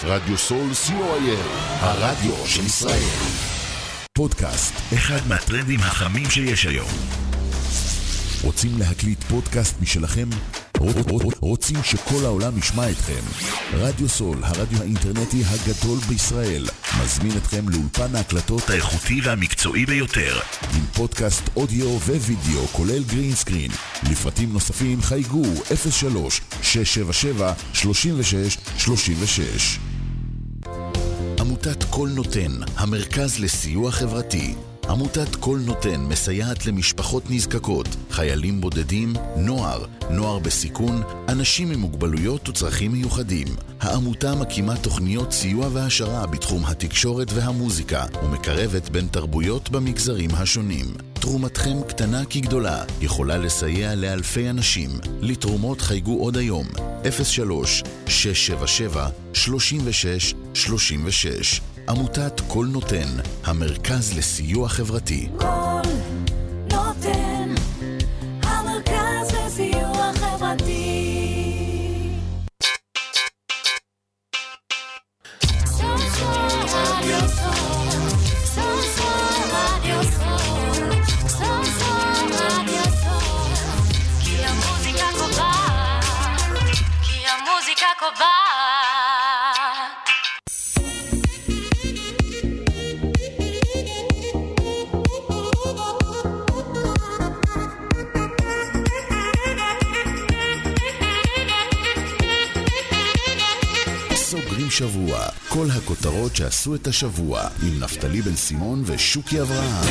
רדיו סול co.il, הרדיו של ישראל. פודקאסט, אחד מהטרנדים החמים שיש היום. רוצים להקליט פודקאסט משלכם? רוצים שכל העולם ישמע אתכם? רדיו סול, הרדיו האינטרנטי הגדול בישראל, מזמין אתכם לאולפן ההקלטות האיכותי והמקצועי ביותר, עם פודקאסט אודיו ווידאו כולל גרין סקרין. לפרטים נוספים חייגו 03-677-3636. עמותת כל נותן, המרכז לסיוע חברתי. עמותת כל נותן מסייעת למשפחות נזקקות, חיילים בודדים, נוער בסיכון, אנשים עם מוגבלויות וצרכים מיוחדים. העמותה מקימה תוכניות סיוע והשרה בתחום התקשורת והמוזיקה, ומקרבת בין תרבויות במגזרים השונים. תרומתכם קטנה כגדולה, יכולה לסייע לאלפי אנשים. לתרומות חייגו עוד היום, 03-677-3636. עמותת כל נותן, המרכז לסיוע חברתי. כל נותן, המרכז לסיוע חברתי. כי המוזיקה קובעת. סוגרים שבוע, כל הכותרות שעשו את השבוע, עם נפתלי בן סימון ושוקי אברהם.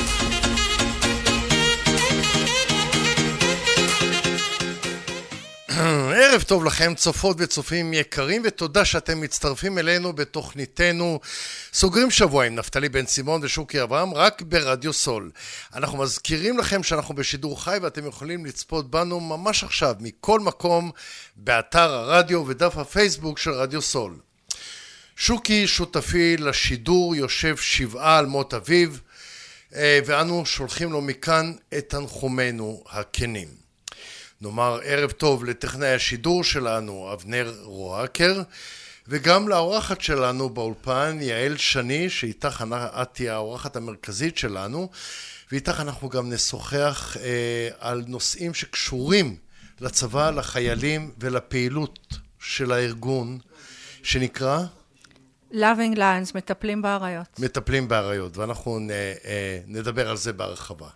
ערב טוב לכם צופות וצופים יקרים, ותודה שאתם מצטרפים אלינו בתוכניתנו סוגרים שבוע עם נפתלי בן סימון ושוקי אברהם, רק ברדיו סול. אנחנו מזכירים לכם שאנחנו בשידור חי, ואתם יכולים לצפות בנו ממש עכשיו מכל מקום באתר הרדיו ודף הפייסבוק של רדיו סול. שוקי שותפי לשידור, יושב 7 על מות אביו, ואנו שולחים לו מכאן את תנחומינו הכנים. נאמר ערב טוב לטכנאי השידור שלנו, אבנר רועקר, וגם לאורחת שלנו באולפן, יעל שני, שאיתך את תהיה האורחת המרכזית שלנו, ואיתך אנחנו גם נשוחח על נושאים שקשורים לצבא, לחיילים ולפעילות של הארגון, שנקרא? Loving Lions, מטפלים באריות. מטפלים באריות, ואנחנו נדבר על זה בהרחבה.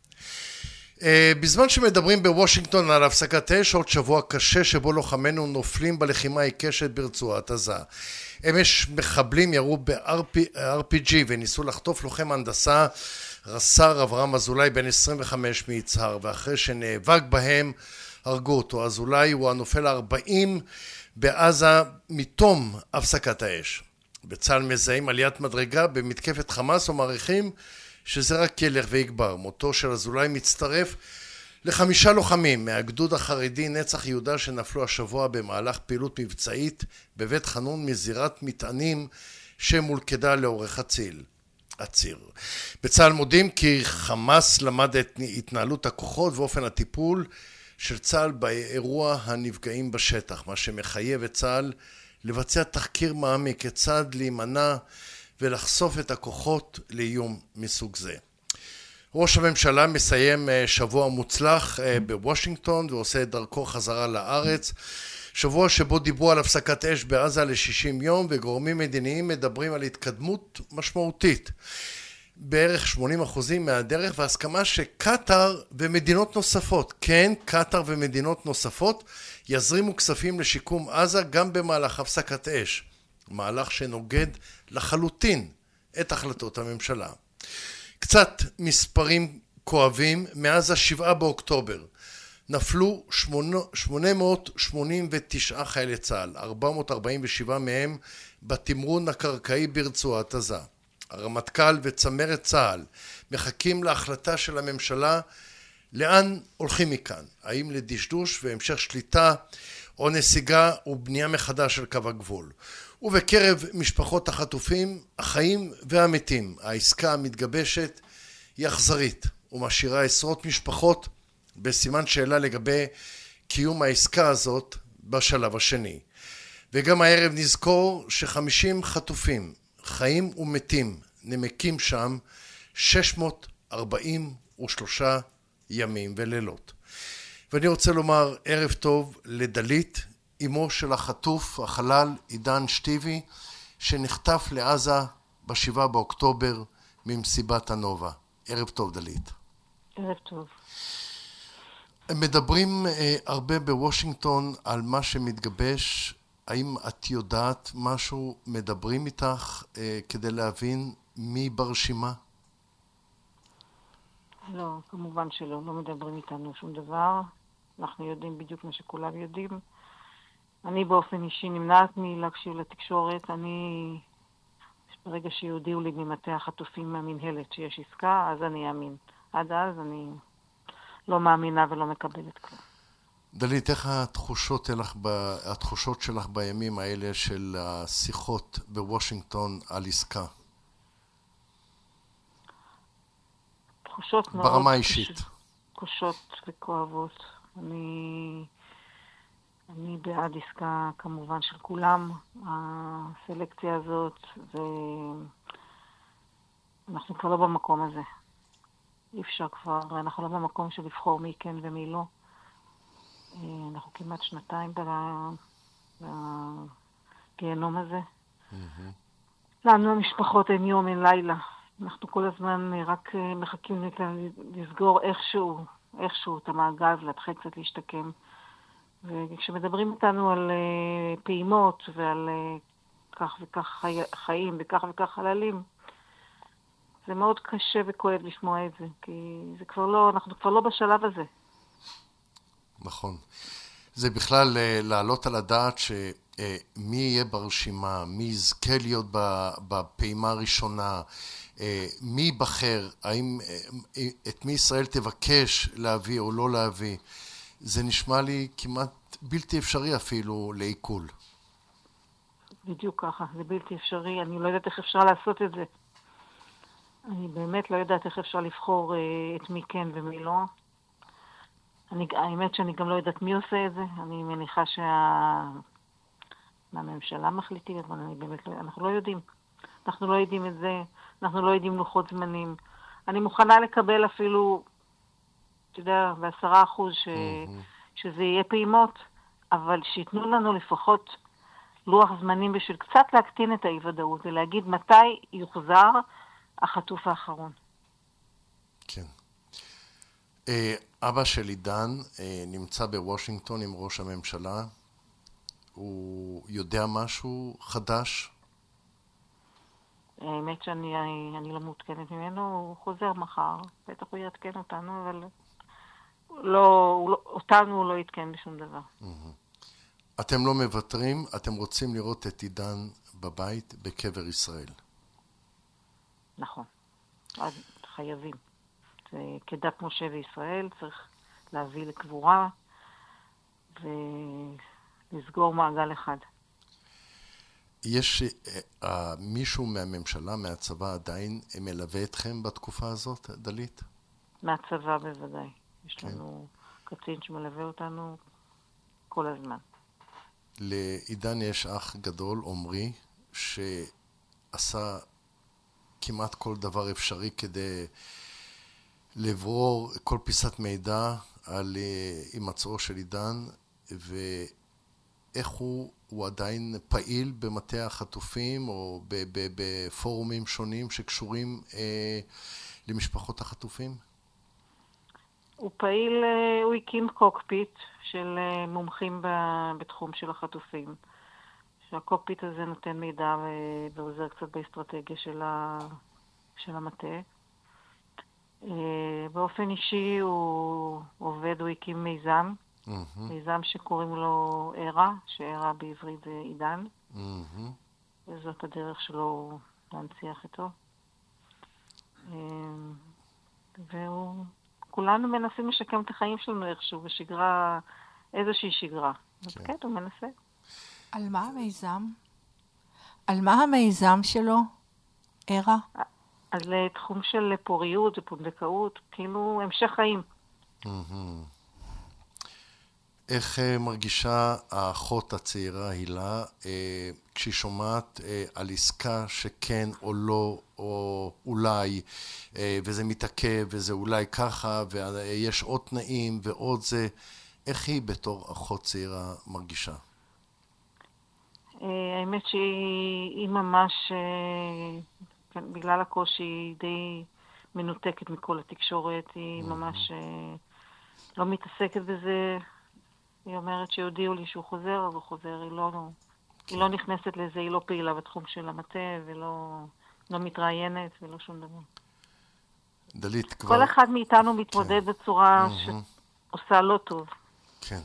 בזמן שמדברים בוושינגטון על הפסקת אש, עוד שבוע קשה שבו לוחמינו נופלים בלחימה עיקשת ברצועת עזה. אמש מחבלים ירו ב-RPG וניסו לחטוף לוחם הנדסה, רס"ר אברהם אזולאי בן 25 מיצהר, ואחרי שנאבק בהם הרגו אותו. אזולאי הוא הנופל 40 בעזה מתום הפסקת האש. בצה"ל מזהים עליית מדרגה במתקפת חמאס ומעריכים שזה רק ילך ויגבר. מותו של אזולאי מצטרף ל5 לוחמים מהגדוד החרדי נצח יהודה שנפלו השבוע במהלך פעילות מבצעית בבית חנון מזירת מטענים שמולכדה לאורך הציר. בצה"ל מודים כי חמאס למד את התנהלות הכוחות ואופן הטיפול של צה"ל באירוע הנפגעים בשטח, מה שמחייב את צה"ל לבצע תחקיר מעמיק כיצד להימנע ולחשוף את הכוחות לאיום מסוג זה. ראש הממשלה מסיים שבוע מוצלח בוושינגטון ועושה את דרכו חזרה לארץ. שבוע שבו דיברו על הפסקת אש בעזה ל-60 יום, וגורמים מדיניים מדברים על התקדמות משמעותית. בערך 80% מהדרך, והסכמה שקטר ומדינות נוספות, כן, קטר ומדינות נוספות, יזרימו כספים לשיקום עזה גם במהלך הפסקת אש. מהלך שנוגד לחלוטין את החלטות הממשלה. קצת מספרים כואבים, מאז 7 באוקטובר נפלו 889 חיילי צה"ל, 447 מהם בתמרון הקרקעי ברצועת עזה. הרמטכ"ל וצמרת צה"ל מחכים להחלטה של הממשלה לאן הולכים מכאן, האם לדשדוש והמשך שליטה או נסיגה ובנייה מחדש של קו הגבול. ובקרב משפחות החטופים, החיים והמתים, העסקה המתגבשת היא אכזרית ומשאירה עשרות משפחות בסימן שאלה לגבי קיום העסקה הזאת בשלב השני. וגם הערב נזכור ש50 חטופים, חיים ומתים, נמקים שם 643 ימים ולילות. ואני רוצה לומר ערב טוב לדלית, אמו של החטוף, החלל עידן שטיבי, שנחטף לעזה ב7 באוקטובר ממסיבת הנובה. ערב טוב דלית. ערב טוב. מדברים הרבה בוושינגטון על מה שמתגבש. האם את יודעת משהו? מדברים איתך כדי להבין מי ברשימה? לא, כמובן שלא. לא מדברים איתנו שום דבר. אנחנו יודעים בדיוק מה שכולם יודעים. אני באופן אישי נמנעת מלהקשיב לתקשורת. ברגע שיודיעו לי ממטה החטופים מהמנהלת שיש עסקה, אז אני אאמין. עד אז אני לא מאמינה ולא מקבלת כלום. דלית, איך התחושות שלך בימים האלה של השיחות בוושינגטון על עסקה? תחושות מאוד ברמה אישית. קשות וכואבות. אני בעד עסקה כמובן של כולם. הסלקציה הזאת, אנחנו כבר לא במקום הזה. אי אפשר כבר, אנחנו לא במקום של לבחור מי כן ומי לא. אנחנו כמעט 2 בגיהנום הזה. לנו המשפחות אין יום, אין לילה. אנחנו כל הזמן רק מחכים לסגור איכשהו את המעגל ולהתחיל קצת להשתקם. וכשמדברים איתנו על פעימות ועל כך וכך חיים וכך וכך חללים, זה מאוד קשה וכואב לשמוע את זה, כי זה כבר לא, אנחנו כבר לא בשלב הזה. נכון. זה בכלל לעלות על הדעת שמי יהיה ברשימה, מי יזכה להיות בפעימה הראשונה, מי ייבחר, את מי ישראל תבקש להביא או לא להביא. זה נשמע לי כמעט בלתי אפשרי אפילו לעיכול. בדיוק ככה, זה בלתי אפשרי. אני לא יודעת איך אפשר לעשות את זה. אני באמת לא יודעת איך אפשר לבחור את מי כן ומי לא. האמת שאני גם לא יודעת מי עושה את זה. אני מניחה מהממשלה מחליטים, אבל אנחנו לא יודעים. אנחנו לא יודעים את זה, אנחנו לא יודעים לוחות זמנים. אני מוכנה לקבל אפילו, אתה יודע, ב10% שזה יהיה פעימות, אבל שיתנו לנו לפחות לוח זמנים בשביל קצת להקטין את האי-ודאות, ולהגיד מתי יוחזר החטוף האחרון. כן. אבא של עידן נמצא בוושינגטון עם ראש הממשלה. הוא יודע משהו חדש? האמת שאני לא מעודכנת ממנו, הוא חוזר מחר. בטח הוא יעדכן אותנו, אבל אותנו הוא לא יתקן בשום דבר. אתם לא מוותרים, אתם רוצים לראות את עידן בבית בקבר ישראל. נכון. אז חייבים. כדת משה וישראל צריך להביא לקבורה ולסגור מעגל אחד. יש מישהו מהממשלה, מהצבא עדיין מלווה אתכם בתקופה הזאת, דלית? מהצבא בוודאי. יש לנו קצין שמלווה אותנו כל הזמן. לעידן יש אח גדול, עומרי, שעשה כמעט כל דבר אפשרי כדי לברור כל פיסת מידע על הימצאו של עידן, ואיך הוא עדיין פעיל במטה החטופים או בפורומים שונים שקשורים למשפחות החטופים? הוא פעיל, הוא הקים קוקפיט של מומחים בתחום של החטופים. שהקוקפיט הזה נותן מידע ועוזר קצת באסטרטגיה של המטה. באופן אישי הוא עובד, הוא הקים מיזם, מיזם שקוראים לו ערה, שערה בעברית זה עידן, וזאת הדרך שלו להנציח איתו. וכולנו מנסים לשקם את החיים שלנו איכשהו, בשגרה, איזושהי שגרה. אז כן, הוא מנסה. על מה המיזם? על מה המיזם שלו, ערה? אז לתחום של פוריות ופונדקאות, כאילו המשך חיים. איך מרגישה האחות הצעירה הילה כשהיא שומעת על עסקה שכן או לא או אולי וזה מתעכב וזה אולי ככה ויש עוד תנאים ועוד זה, איך היא בתור אחות צעירה מרגישה? האמת שהיא ממש, בגלל הקושי, היא די מנותקת מכל התקשורת, היא ממש לא מתעסקת בזה. היא אומרת שיודיעו לי שהוא חוזר, אז הוא חוזר, היא לא נכנסת לזה, היא לא פעילה בתחום של המטה, ולא מתראיינת ולא שום דבר. דלית כבר... כל אחד מאיתנו מתמודד בצורה שעושה לא טוב. כן.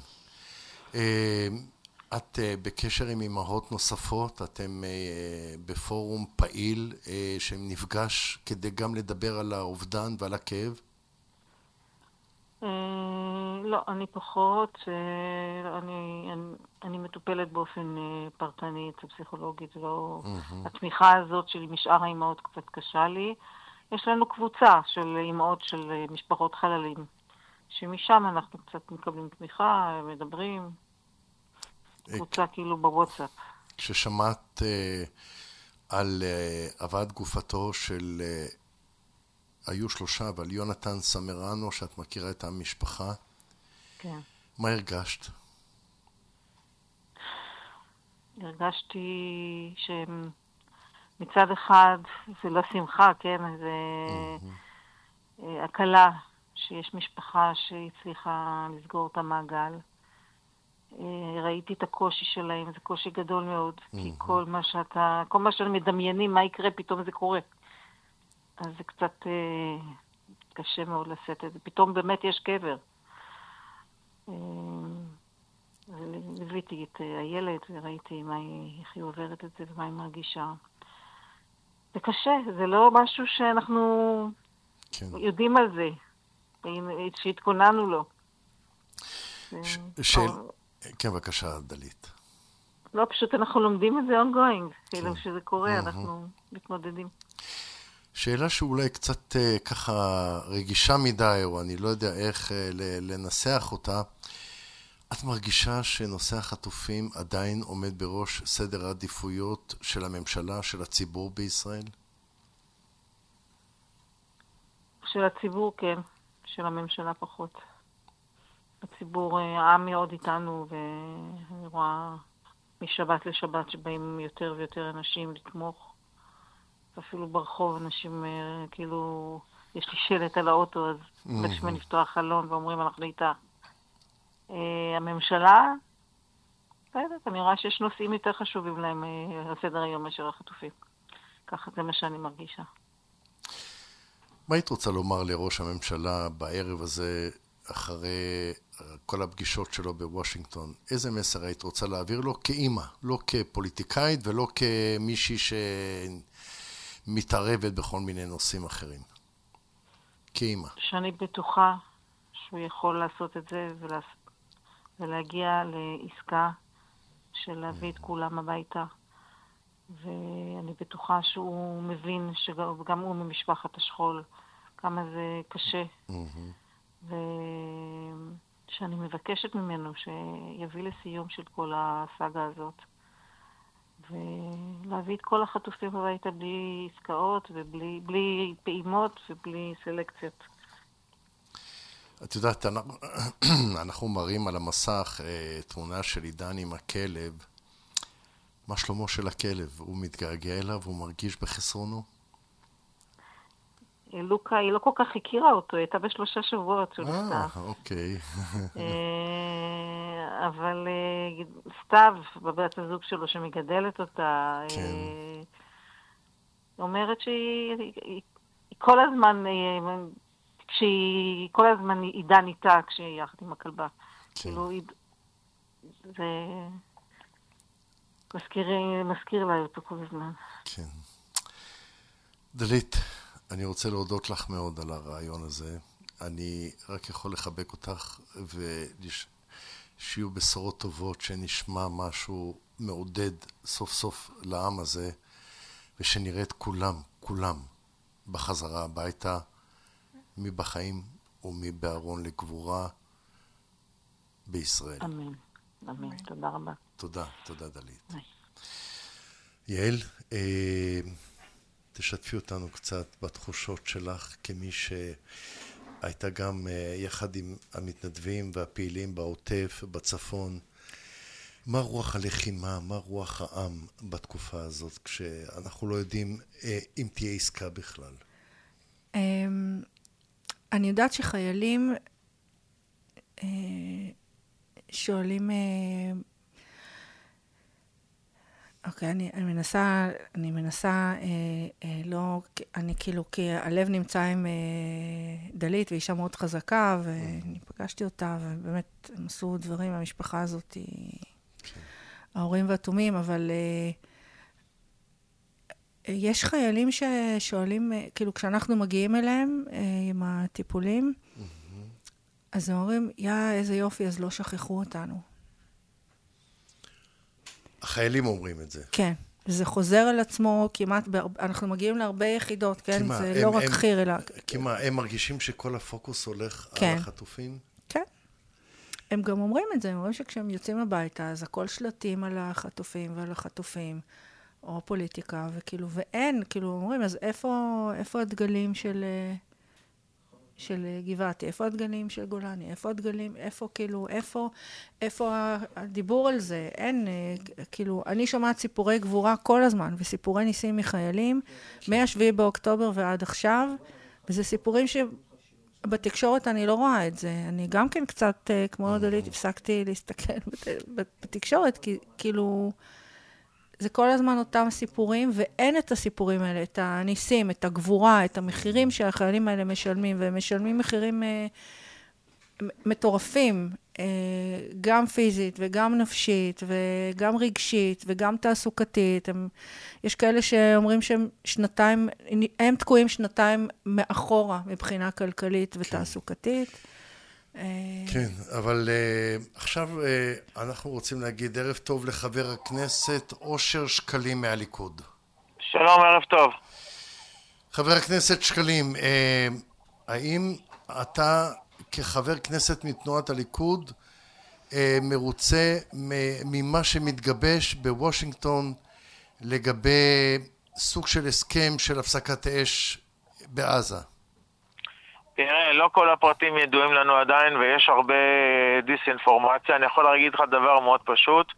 את בקשר עם אמהות נוספות, אתם בפורום פעיל שנפגש כדי גם לדבר על האובדן ועל הכאב? לא, אני פחות, אני מטופלת באופן פרטני אצל פסיכולוגית, התמיכה הזאת של משאר האמהות קצת קשה לי. יש לנו קבוצה של אמהות של משפחות חללים, שמשם אנחנו קצת מקבלים תמיכה, מדברים, קבוצה כאילו בוואטסאפ. כששמעת על הבאת גופתו של... היו 3, אבל יונתן סמרנו, שאת מכירה את המשפחה. כן. מה הרגשת? הרגשתי שמצד אחד זה לא שמחה, כן? זה הקלה שיש משפחה שהצליחה לסגור את המעגל. ראיתי את הקושי שלהם, זה קושי גדול מאוד, כי כל מה שאתם מדמיינים, מה יקרה, פתאום זה קורה. אז זה קצת קשה מאוד לשאת את זה. פתאום באמת יש קבר. ליוויתי את הילד וראיתי איך היא עוברת את זה ומה היא מרגישה. זה קשה, זה לא משהו שאנחנו יודעים על זה, שהתכוננו לו. כן, בבקשה, דלית. לא, פשוט אנחנו לומדים את זה ongoing, כאילו שזה קורה, אנחנו מתמודדים. שאלה שאולי קצת ככה רגישה מדי, או אני לא יודע איך לנסח אותה. את מרגישה שנושא החטופים עדיין עומד בראש סדר העדיפויות של הממשלה, של הציבור בישראל? של הציבור כן, של הממשלה פחות. הציבור, העם מאוד איתנו, ואני רואה משבת לשבת שבאים יותר ויותר אנשים לתמוך. אפילו ברחוב אנשים, כאילו, יש לי שלט על האוטו, אז מבקשים לפתוח חלון ואומרים, אנחנו איתך. הממשלה, אני רואה שיש נושאים יותר חשובים להם על סדר היום מאשר החטופים. ככה זה מה שאני מרגישה. מה היית רוצה לומר לראש הממשלה בערב הזה, אחרי כל הפגישות שלו בוושינגטון? איזה מסר היית רוצה להעביר לו כאימא, לא כפוליטיקאית ולא כמישהי מתערבת בכל מיני נושאים אחרים? כאימא. שאני בטוחה שהוא יכול לעשות את זה ולהגיע לעסקה של להביא את כולם הביתה. ואני בטוחה שהוא מבין שגם הוא ממשפחת השכול, כמה זה קשה. ושאני מבקשת ממנו שיביא לסיום של כל הסאגה הזאת. ולהביא את כל החטופים הביתה בלי עסקאות ובלי פעימות ובלי סלקציות. את יודעת, אנחנו מראים על המסך תמונה של עידן עם הכלב. מה שלומו של הכלב? הוא מתגעגע אליו, הוא מרגיש בחסרונו? לוקה, היא לא כל כך הכירה אותו, היא הייתה ב3 שבועות שהוא נפטר. אוקיי. אבל סתיו, בבת הזוג שלו שמגדלת אותה, אומרת שהיא כל הזמן, כל הזמן עידן איתה כשהיא יחד עם הכלבה. כאילו, זה מזכיר לה אותו כל הזמן. כן. דלית, אני רוצה להודות לך מאוד על הרעיון הזה. אני רק יכול לחבק אותך ושיהיו בשורות טובות, שנשמע משהו מעודד סוף סוף לעם הזה, ושנראה את כולם בחזרה הביתה, מי בחיים ומי בארון לגבורה, בישראל. אמן. אמן. תודה רבה. תודה דלית. יעל, תשתפי אותנו קצת בתחושות שלך כמי שהייתה גם יחד עם המתנדבים והפעילים בעוטף, בצפון. מה רוח הלחימה, מה רוח העם בתקופה הזאת, כשאנחנו לא יודעים אם תהיה עסקה בכלל? אני יודעת שחיילים שואלים, אוקיי, אני מנסה, לא, אני כאילו, כי הלב נמצא עם דלית, והיא אישה מאוד חזקה, ואני פגשתי אותה, ובאמת הם עשו דברים, המשפחה הזאת, ההורים והתומים, אבל יש חיילים ששואלים, כאילו, כשאנחנו מגיעים אליהם עם הטיפולים, אז הם אומרים, איזה יופי, אז לא שכחו אותנו. החיילים אומרים את זה. כן, זה חוזר על עצמו כמעט, אנחנו מגיעים להרבה יחידות, כן? זה לא רק חיר, אלא... כמעט, הם מרגישים שכל הפוקוס הולך על החטופים? כן. הם גם אומרים את זה, הם אומרים שכשהם יוצאים הביתה, אז הכל שלטים על החטופים ועל החטופים, או פוליטיקה, וכאילו, ואין, כאילו, אומרים, אז איפה הדגלים של גבעתי, איפה הדגלים של גולני, איפה הדגלים, איפה הדיבור על זה, אין, כאילו, אני שומעת סיפורי גבורה כל הזמן, וסיפורי ניסים מחיילים, מה-7 באוקטובר ועד עכשיו, וזה סיפורים שבתקשורת אני לא רואה את זה, אני גם כן קצת, כמו דלית, הפסקתי להסתכל בתקשורת, כי כאילו, זה כל הזמן אותם סיפורים, ואין את הסיפורים האלה, את הניסים, את הגבורה, את המחירים שהחיילים האלה משלמים, והם משלמים מחירים מטורפים, גם פיזית וגם נפשית, וגם רגשית, וגם תעסוקתית. יש כאלה שאומרים שהם שנתיים, הם תקועים שנתיים מאחורה, מבחינה כלכלית ותעסוקתית. כן, אבל עכשיו אנחנו רוצים להגיד ערב טוב לחבר הכנסת אושר שקלים מהליכוד. שלום, ערב טוב. חבר הכנסת שקלים, האם אתה כחבר כנסת מתנועת הליכוד מרוצה ממה שמתגבש בוושינגטון לגבי סוג של הסכם של הפסקת אש בעזה? תראה, לא כל הפרטים ידועים לנו עדיין ויש הרבה דיסאינפורמציה. אני יכול להגיד לך דבר מאוד פשוט.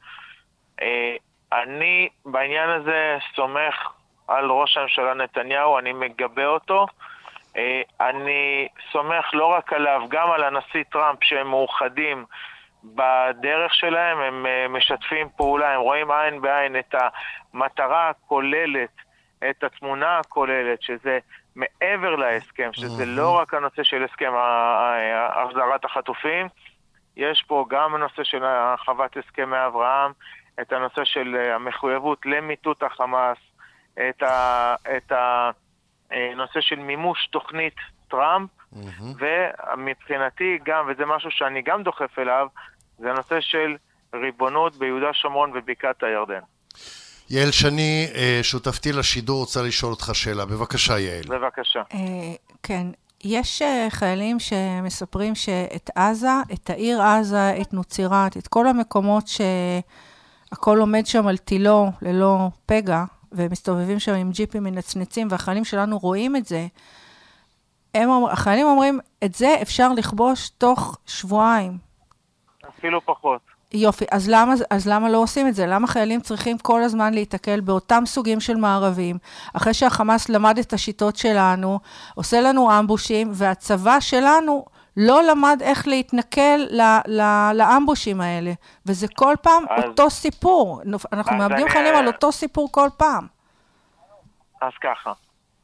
אני בעניין הזה סומך על ראש הממשלה נתניהו, אני מגבה אותו. אני סומך לא רק עליו, גם על הנשיא טראמפ שהם מאוחדים בדרך שלהם, הם משתפים פעולה, הם רואים עין בעין את המטרה הכוללת, את התמונה הכוללת, שזה מעבר להסכם, שזה לא רק הנושא של הסכם החזרת החטופים, יש פה גם הנושא של הרחבת הסכמי אברהם, את הנושא של המחויבות למיטוט החמאס, את הנושא של מימוש תוכנית טראמפ, ומבחינתי גם, וזה משהו שאני גם דוחף אליו, זה הנושא של ריבונות ביהודה שומרון ובקעת הירדן. יעל שני, שותפתי לשידור, רוצה לשאול אותך שאלה. בבקשה, יעל. בבקשה. כן, יש חיילים שמספרים שאת עזה, את העיר עזה, את נוצירת, את כל המקומות שהכל עומד שם על תילו ללא פגע, ומסתובבים שם עם ג'יפים מנצנצים, והחיילים שלנו רואים את זה, החיילים אומרים, את זה אפשר לכבוש תוך שבועיים. אפילו פחות. יופי, אז למה לא עושים את זה? למה חיילים צריכים כל הזמן להתקל באותם סוגים של מערבים, אחרי שהחמאס למד את השיטות שלנו, עושה לנו אמבושים, והצבא שלנו לא למד איך להתנקל לאמבושים האלה. וזה כל פעם אותו סיפור. אנחנו מאבדים חיילים על אותו סיפור כל פעם. אז ככה,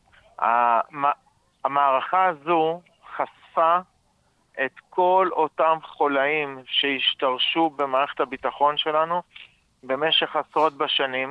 המערכה הזו חשפה את כל אותם חולאים שהשתרשו במערכת הביטחון שלנו במשך עשרות בשנים,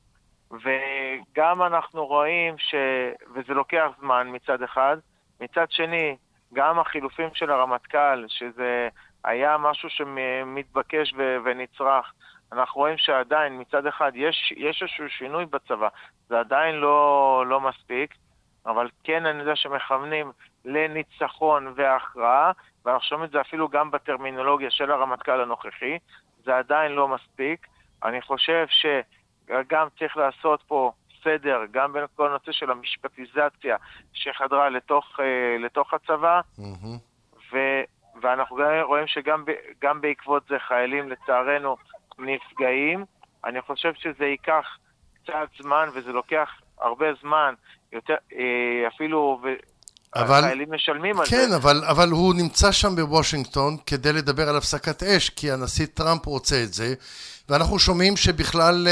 וגם אנחנו רואים וזה לוקח זמן מצד אחד, מצד שני גם החילופים של הרמטכ"ל, שזה היה משהו שמתבקש ונצרך, אנחנו רואים שעדיין מצד אחד יש איזשהו שינוי בצבא, זה עדיין לא מספיק, אבל כן אני יודע שמכוונים לניצחון והכרעה, ואנחנו שומעים את זה אפילו גם בטרמינולוגיה של הרמטכ"ל הנוכחי, זה עדיין לא מספיק. אני חושב שגם צריך לעשות פה סדר, גם בין כל הנושא של המשפטיזציה שחדרה לתוך הצבא, ואנחנו גם רואים שגם בעקבות זה חיילים לצערנו נפגעים. אני חושב שזה ייקח קצת זמן, וזה לוקח הרבה זמן, יותר, אפילו החיילים משלמים על זה. כן, אבל הוא נמצא שם בוושינגטון כדי לדבר על הפסקת אש, כי הנשיא טראמפ רוצה את זה, ואנחנו שומעים שבכלל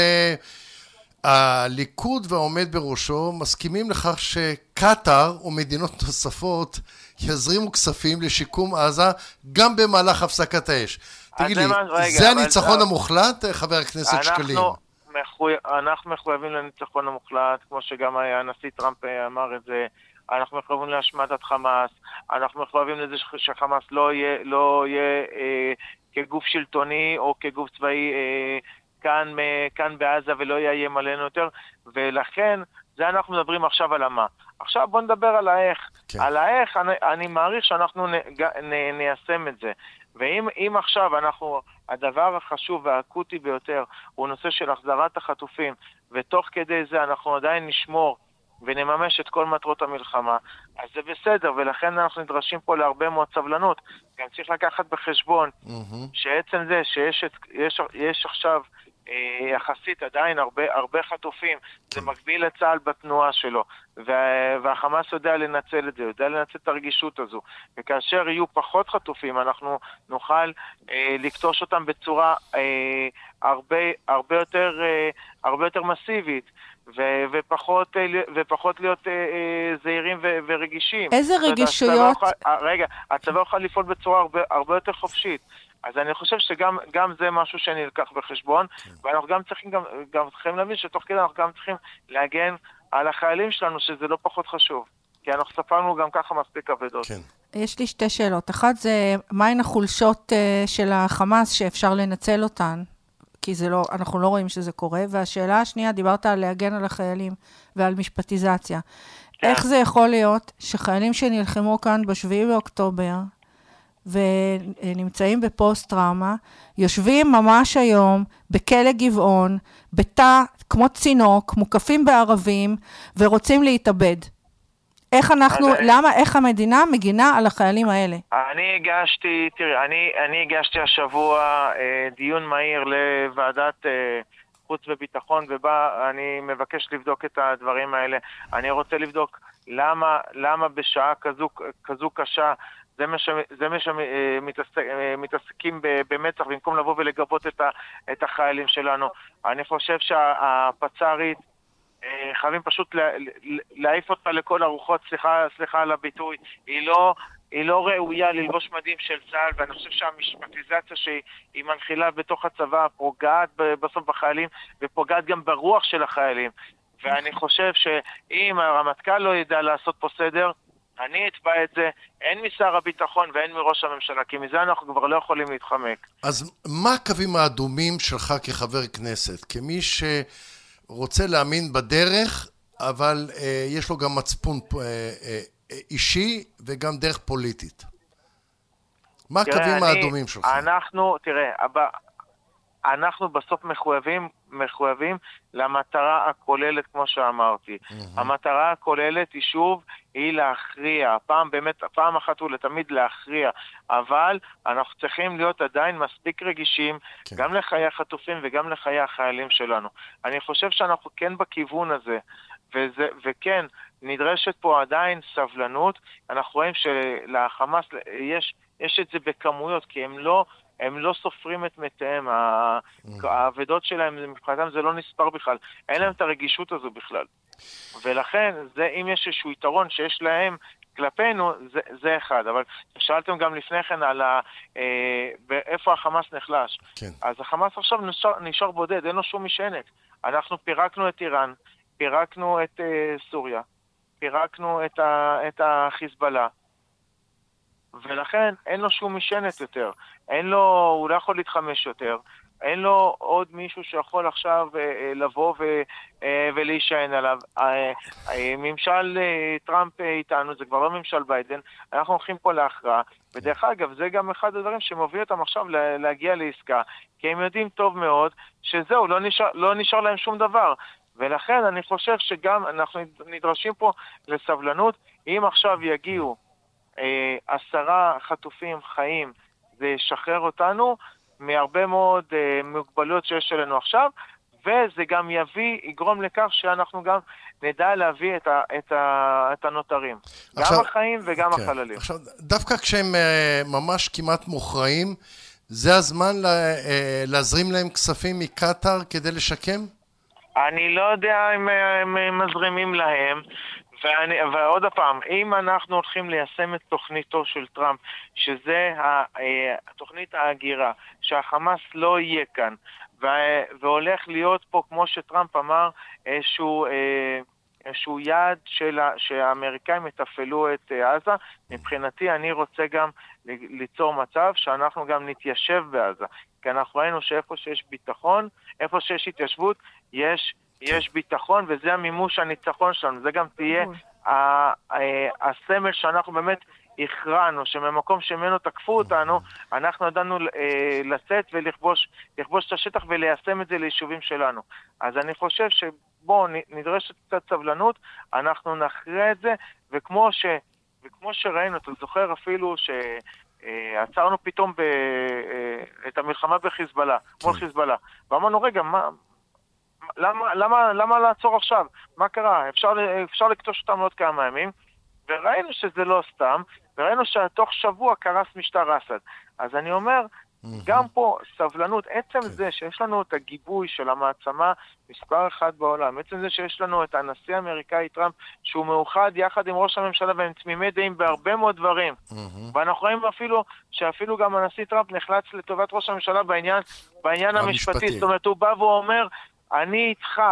הליכוד והעומד בראשו מסכימים לכך שקטר ומדינות נוספות יזרימו כספים לשיקום עזה גם במהלך הפסקת האש. תגיד לי, זה הניצחון המוחלט, חבר הכנסת שקלים? אנחנו מחויבים לניצחון המוחלט, כמו שגם הנשיא טראמפ אמר את זה. אנחנו מחויבים להשמדת חמאס, אנחנו מחויבים לזה שחמאס לא יהיה כגוף שלטוני או כגוף צבאי כאן בעזה ולא יאיים עלינו יותר, ולכן זה אנחנו מדברים עכשיו על המה. עכשיו בוא נדבר על האיך. כן. על האיך אני מעריך שאנחנו ניישם את זה. ואם עכשיו הדבר החשוב והאקוטי ביותר הוא נושא של החזרת החטופים, ותוך כדי זה אנחנו עדיין נשמור ונממש את כל מטרות המלחמה, אז זה בסדר, ולכן אנחנו נדרשים פה להרבה מאוד סבלנות. גם צריך לקחת בחשבון שעצם זה שיש עכשיו יחסית עדיין הרבה חטופים, זה מגביל לצה"ל בתנועה שלו, והחמאס יודע לנצל את זה, יודע לנצל את הרגישות הזו, וכאשר יהיו פחות חטופים אנחנו נוכל לקטוש אותם בצורה הרבה יותר מסיבית, ופחות להיות זהירים ורגישים. איזה רגישויות? רגע, הצבא יוכל לפעול בצורה הרבה יותר חופשית. אז אני חושב שגם זה משהו שנלקח בחשבון, ואנחנו גם צריכים להבין שתוך כדי אנחנו גם צריכים להגן על החיילים שלנו, שזה לא פחות חשוב. כי אנחנו ספרנו גם ככה מספיק עבדות. כן. יש לי שתי שאלות. אחת זה, מהן החולשות של החמאס שאפשר לנצל אותן? כי אנחנו לא רואים שזה קורה. והשאלה השנייה, דיברת על להגן על החיילים ועל משפטיזציה. כן. איך זה יכול להיות שחיילים שנלחמו כאן ב7 באוקטובר, ונמצאים בפוסט-טראומה, יושבים ממש היום בכלא גבעון, בתא כמו צינוק, מוקפים בערבים, ורוצים להתאבד. איך המדינה מגינה על החיילים האלה? אני הגשתי השבוע דיון מהיר לוועדת חוץ וביטחון, ובה אני מבקש לבדוק את הדברים האלה. אני רוצה לבדוק למה בשעה כזו קשה, זה מה שמתעסקים במצח, במקום לבוא ולגבות את החיילים שלנו. אני חושב שהפצ"רית חייבים פשוט להעיף אותה לכל הרוחות, סליחה על הביטוי, היא לא ראויה ללבוש מדים של צה"ל, ואני חושב שהמשפטיזציה שהיא מנחילה בתוך הצבא פוגעת בסוף בחיילים, ופוגעת גם ברוח של החיילים. ואני חושב שאם הרמטכ"ל לא ידע לעשות פה סדר, אני אתבע את זה, אין משר הביטחון ואין מראש הממשלה, כי מזה אנחנו כבר לא יכולים להתחמק. אז מה הקווים האדומים שלך כחבר כנסת? כמי שרוצה להאמין בדרך, אבל יש לו גם מצפון אישי וגם דרך פוליטית. מה הקווים האדומים שלך? אנחנו בסוף מחויבים למטרה הכוללת, כמו שאמרתי. המטרה הכוללת היא שוב, היא להכריע. פעם אחת ולתמיד להכריע. אבל אנחנו צריכים להיות עדיין מספיק רגישים, גם לחיי החטופים וגם לחיי החיילים שלנו. אני חושב שאנחנו כן בכיוון הזה, וכן, נדרשת פה עדיין סבלנות. אנחנו רואים שלחמאס יש את זה בכמויות, כי הם לא סופרים את מתיהם, העבדות שלהם, מבחינתם זה לא נספר בכלל, אין להם את הרגישות הזו בכלל. ולכן, אם יש איזשהו יתרון שיש להם כלפינו, זה אחד. אבל שאלתם גם לפני כן על איפה החמאס נחלש. כן. אז החמאס עכשיו נשאר בודד, אין לו שום משענת. אנחנו פירקנו את איראן, פירקנו את סוריה, פירקנו את החיזבאללה, ולכן אין לו שום משענת יותר, הוא לא יכול להתחמש יותר, אין לו עוד מישהו שיכול עכשיו לבוא ולהישען עליו. ממשל טראמפ איתנו, זה כבר לא ממשל ביידן, אנחנו הולכים פה להכרעה, ודרך אגב, זה גם אחד הדברים שמוביל אותם עכשיו להגיע לעסקה, כי הם יודעים טוב מאוד שזהו, לא נשאר להם שום דבר. ולכן אני חושב שגם אנחנו נדרשים פה לסבלנות. אם עכשיו יגיעו 10 חטופים חיים, זה ישחרר אותנו מהרבה מאוד מוגבלויות שיש לנו עכשיו, וזה גם יגרום לכך שאנחנו גם נדע להביא את הנותרים. עכשיו, גם החיים וגם כן. החללים. עכשיו, דווקא כשהם ממש כמעט מוכרעים, זה הזמן להזרים להם כספים מקטר כדי לשקם? אני לא יודע אם הם מזרימים להם, ועוד הפעם, אם אנחנו הולכים ליישם את תוכניתו של טראמפ, שזה תוכנית ההגירה, שהחמאס לא יהיה כאן, והולך להיות פה, כמו שטראמפ אמר, איזשהו יעד שהאמריקאים יתפעלו את עזה, מבחינתי אני רוצה גם ליצור מצב שאנחנו גם נתיישב בעזה, כי אנחנו ראינו שאיפה שיש ביטחון, איפה שיש התיישבות, יש ביטחון, וזה המימוש הניצחון שלנו. זה גם תהיה הסמל שאנחנו באמת הכרענו, שממקום שממנו תקפו אותנו, אנחנו ידענו לצאת ולכבוש את השטח וליישם את זה ליישובים שלנו. אז אני חושב שבואו נדרשת קצת סבלנות, אנחנו נכריע את זה, וכמו שראינו, אתה זוכר אפילו שעצרנו פתאום את המלחמה בחיזבאללה, מול חיזבאללה, ואמרנו, רגע, למה לעצור עכשיו? מה קרה? אפשר לקטוש אותם עוד כמה ימים, וראינו שזה לא סתם, וראינו שתוך שבוע קרס משטר אסד. אז אני אומר, גם פה סבלנות, עצם זה שיש לנו את הגיבוי של המעצמה מספר אחד בעולם, עצם זה שיש לנו את הנשיא האמריקאי טראמפ, שהוא מאוחד יחד עם ראש הממשלה, והם תמימי דעים בהרבה מאוד דברים. ואנחנו רואים שאפילו גם הנשיא טראמפ נחלץ לטובת ראש הממשלה בעניין המשפטי. זאת אומרת, הוא בא ואומר, אני איתך,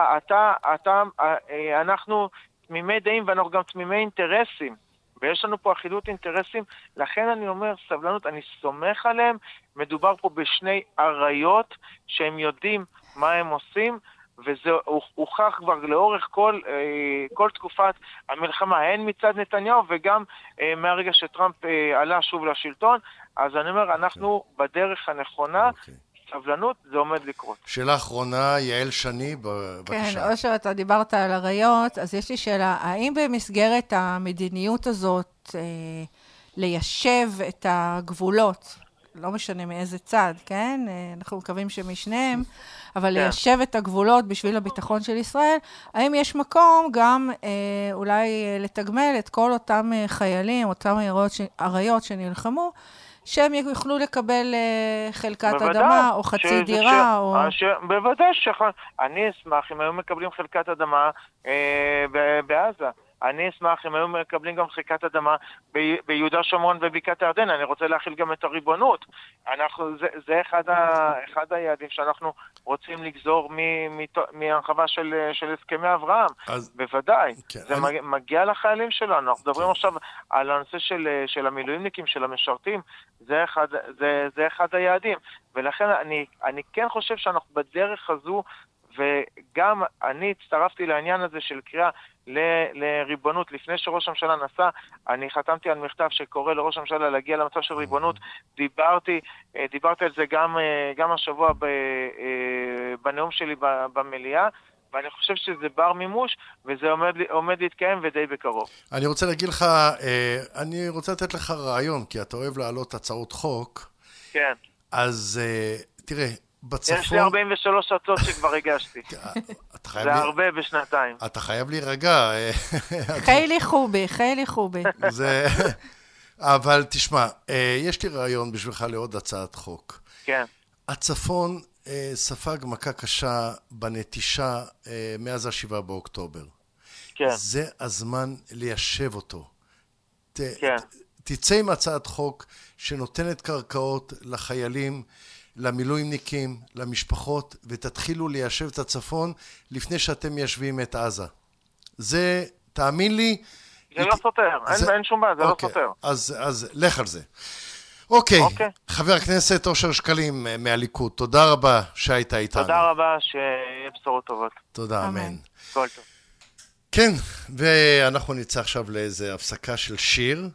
אנחנו תמימי דעים ואנחנו גם תמימי אינטרסים, ויש לנו פה אחידות אינטרסים, לכן אני אומר, סבלנות, אני סומך עליהם, מדובר פה בשני עריות שהם יודעים מה הם עושים, וזה הוכח כבר לאורך כל תקופת המלחמה, הן מצד נתניהו וגם מהרגע שטראמפ עלה שוב לשלטון, אז אני אומר, אנחנו בדרך הנכונה, סבלנות, זה עומד לקרות. שאלה אחרונה, יעל שני, בבקשה. כן, אושר, אתה דיברת על עריות, אז יש לי שאלה, האם במסגרת המדיניות הזאת ליישב את הגבולות, לא משנה מאיזה צד, כן? אנחנו מקווים שמשניהם, אבל ליישב את הגבולות בשביל הביטחון של ישראל, האם יש מקום גם אולי לתגמל את כל אותם חיילים, אותם עריות שנלחמו, שהם יוכלו לקבל חלקת אדמה, או חצי דירה, או... בוודאי אני אשמח אם היו מקבלים חלקת אדמה בעזה. אני אשמח אם היו מקבלים גם חלקת אדמה ביהודה שומרון ובקעת הירדן. אני רוצה להכיל גם את הריבונות. זה אחד היעדים שאנחנו רוצים לגזור מהרחבה של הסכמי אברהם. בוודאי. זה מגיע לחיילים שלנו. אנחנו מדברים עכשיו על הנושא של המילואימניקים, של המשרתים. זה אחד היעדים. ולכן אני כן חושב שאנחנו בדרך הזו, וגם אני הצטרפתי לעניין הזה של קריאה לריבונות. לפני שראש הממשלה נסע, אני חתמתי על מכתב שקורא לראש הממשלה להגיע למצב של ריבונות. דיברתי על זה גם השבוע בנאום שלי במליאה, ואני חושב שזה בר מימוש, וזה עומד להתקיים ודי בקרוב. אני רוצה להגיד לך, אני רוצה לתת לך רעיון, כי אתה אוהב להעלות הצעות חוק. כן. אז תראה, בצפון... יש לי 43 הצעות שכבר הגשתי. זה הרבה בשנתיים. אתה חייב להירגע. חיילי חובי. אבל תשמע, יש לי רעיון בשבילך לעוד הצעת חוק. כן. הצפון ספג מכה קשה בנטישה מאז ה-7 באוקטובר. כן. זה הזמן ליישב אותו. כן. תצא עם הצעת חוק שנותנת קרקעות לחיילים, למילואימניקים, למשפחות, ותתחילו ליישב את הצפון לפני שאתם מיישבים את עזה. זה, תאמין לי... זה לא סותר, אין שום בעיה, זה לא סותר. אז לך על זה. אוקיי, חבר הכנסת אושר שקלים מהליכוד, תודה רבה שהיית איתנו. תודה רבה, שיהיה בשורות טובות. תודה, אמן. כל טוב. כן, ואנחנו נצא עכשיו לאיזו הפסקה של שיר,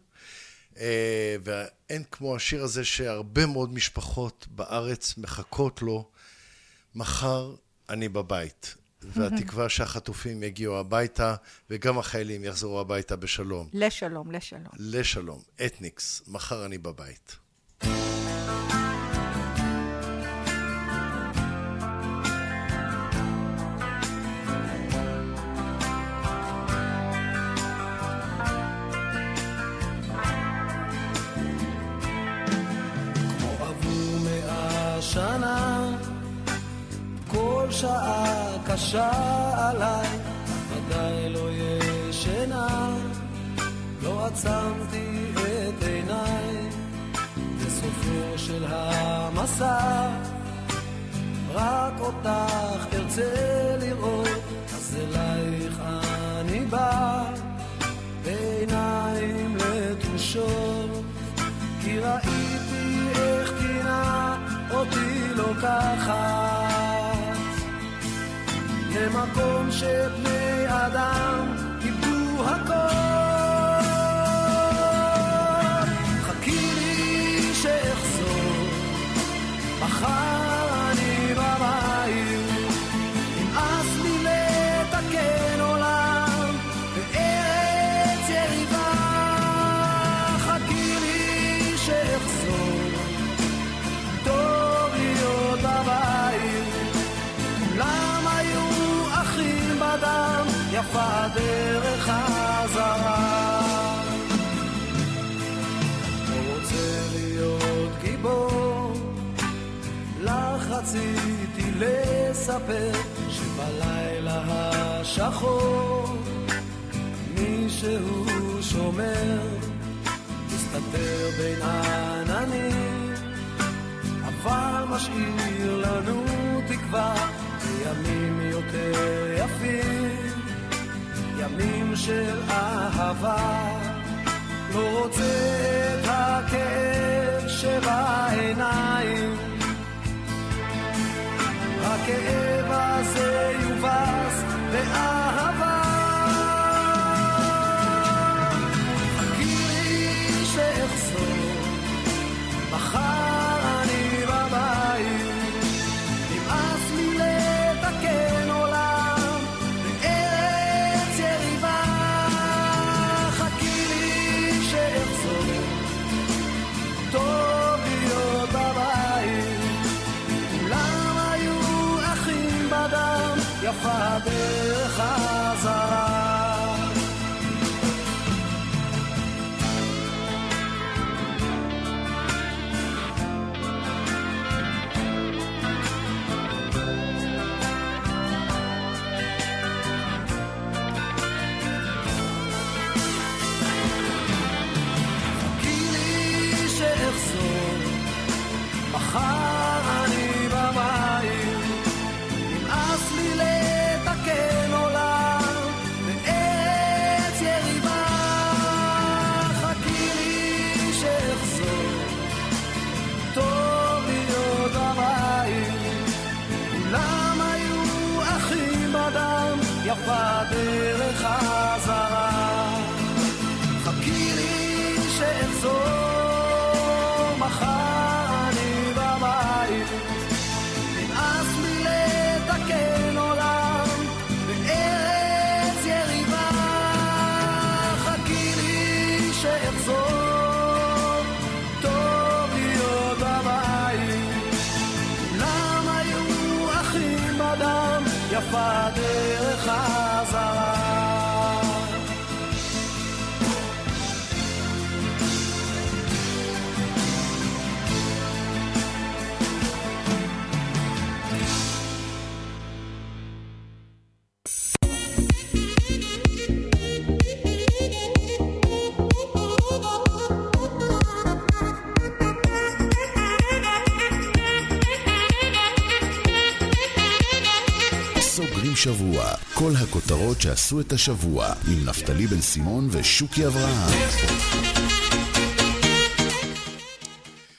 ואין כמו השיר הזה שהרבה מאוד משפחות בארץ מחכות לו, מחר אני בבית. והתקווה שהחטופים יגיעו הביתה, וגם החיילים יחזרו הביתה בשלום. לשלום, לשלום. לשלום. אתניקס, מחר אני בבית. כמו עבור 100 שנה, כל שעה קשה עליי, ודאי לא ישנה, לא עצמתי את עיניי, בסופו של המסע, רק אותך ארצה לראות, אז אלייך אני בא, בעיניים לתושות, כי ראיתי איך תינה אותי לוקחת, למקום שבני אדם איבדו הכל. חכי לי שאחזור, מחר אני בבית, נמאס לי לתקן עולם בארץ יריבה. חכי לי שאחזור, טוב להיות בבית, כולם היו אחים בדם, יפה דרך חזרה. לא רוצה להיות גיבור, לך רציתי לספר, שבלילה השחור מישהו שומר, מסתתר בין העננים, אבל משאיר לנו תקווה, ימים יותר יפים, ימים של אהבה. לא רוצה את הכאב שבעיניים, הכאב הזה יובס באהבה. חכי לי שאחזור, מחר אני בבית, נמאס לי לתקן עולם בארץ יריבה. חכי לי שאחזור, טוב להיות בבית, כולם היו אחים בדם, יפה דרך חזרה. מחר אני בבית, נמאס לי לתקן עולם בארץ יריבה. חכי לי שאחזור, טוב להיות בבית, כולם היו אחים בדם, יפה דרך חזרה. חכי לי שאחזור, מחר נמאס לי לתקן עולם בארץ יריבה. חכי לי שאחזור, טוב להיות בבית, כולם היו אחים בדם, יפה דרך חזרה. שבוע, כל הכותרות שעשו את השבוע, עם נפתלי בן סימון ושוקי אברהם.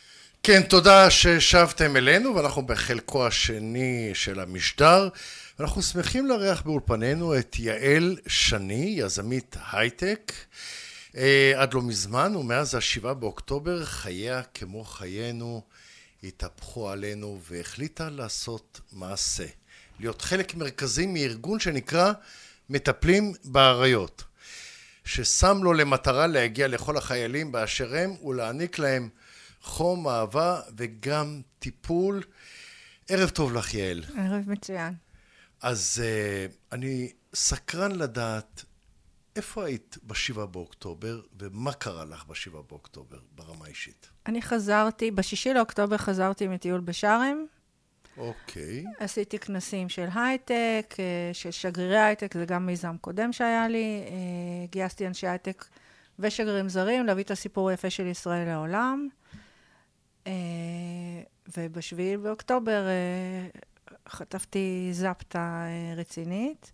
כן, תודה ששבתם אלינו, ואנחנו בחלקו השני של המשדר. אנחנו שמחים לארח באולפנינו את יעל שני, יזמית הייטק. עד לא מזמן, ומאז ה7 באוקטובר, חייה כמו חיינו התהפכו עלינו, והחליטה לעשות מעשה. להיות חלק מרכזי מארגון שנקרא מטפלים באריות, ששם לו למטרה להגיע לכל החיילים באשר הם, ולהעניק להם חום, אהבה וגם טיפול. ערב טוב לך, יעל. ערב מצוין. אז אני סקרן לדעת איפה היית ב7 באוקטובר, ומה קרה לך ב7 באוקטובר ברמה אישית? אני חזרתי, ב6 לאוקטובר חזרתי מטיול בשארם. אוקיי. עשיתי כנסים של הייטק, של שגרירי הייטק, זה גם מיזם קודם שהיה לי. גייסתי אנשי הייטק ושגרירים זרים, להביא את הסיפור היפה של ישראל לעולם. וב7 באוקטובר חטפתי זפטה רצינית.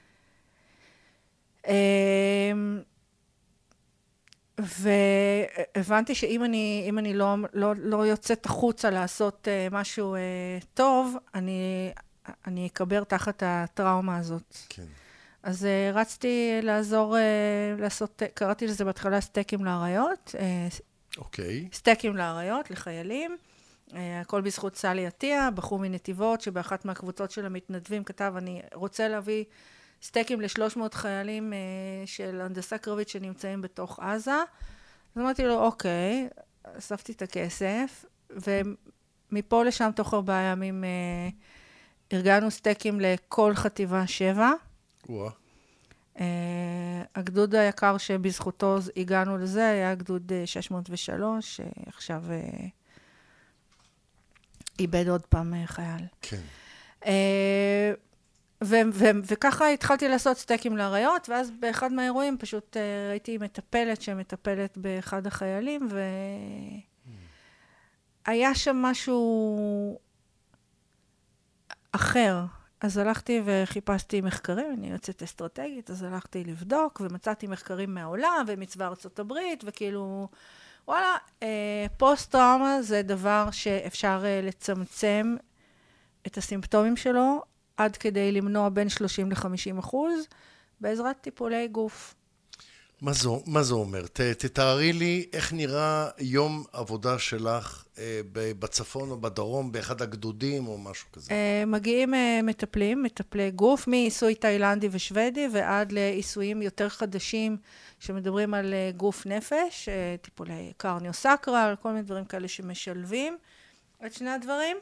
והבנתי שאם אני לא יוצאת החוצה לעשות משהו טוב, אני אקבר תחת הטראומה הזאת. כן. אז רצתי לעזור, קראתי לזה בהתחלה סטייקים לאריות. אוקיי. סטייקים לאריות, לחיילים. הכל בזכות סלי עטיה, בחור מנתיבות, שבאחת מהקבוצות של המתנדבים כתב, אני רוצה להביא סטייקים ל300 חיילים של הנדסה קרבית שנמצאים בתוך עזה. אז אמרתי לו, אוקיי, אספתי את הכסף, ומפה לשם תוך 4 ימים ארגנו סטייקים לכל חטיבה 7. וואה. הגדוד היקר שבזכותו הגענו לזה היה גדוד 603, שעכשיו איבד עוד פעם חייל. כן. וככה התחלתי לעשות סטייקים לאריות, ואז באחד מהאירועים פשוט ראיתי מטפלת שמטפלת באחד החיילים, והיה שם משהו אחר. אז הלכתי וחיפשתי מחקרים, אני יוצאת אסטרטגית, אז הלכתי לבדוק, ומצאתי מחקרים מהעולם, ומצבא ארצות הברית, וכאילו, וואלה, פוסט-טראומה זה דבר שאפשר לצמצם את הסימפטומים שלו, עד כדי למנוע בין 30-50%, בעזרת טיפולי גוף. מה זה אומר? תתארי לי איך נראה יום עבודה שלך בצפון או בדרום, באחד הגדודים או משהו כזה. מגיעים מטפלי גוף, מעיסוי תאילנדי ושוודי, ועד לעיסויים יותר חדשים, שמדברים על גוף נפש, טיפולי קרניו-סקרל, כל מיני דברים כאלה שמשלבים את שני הדברים.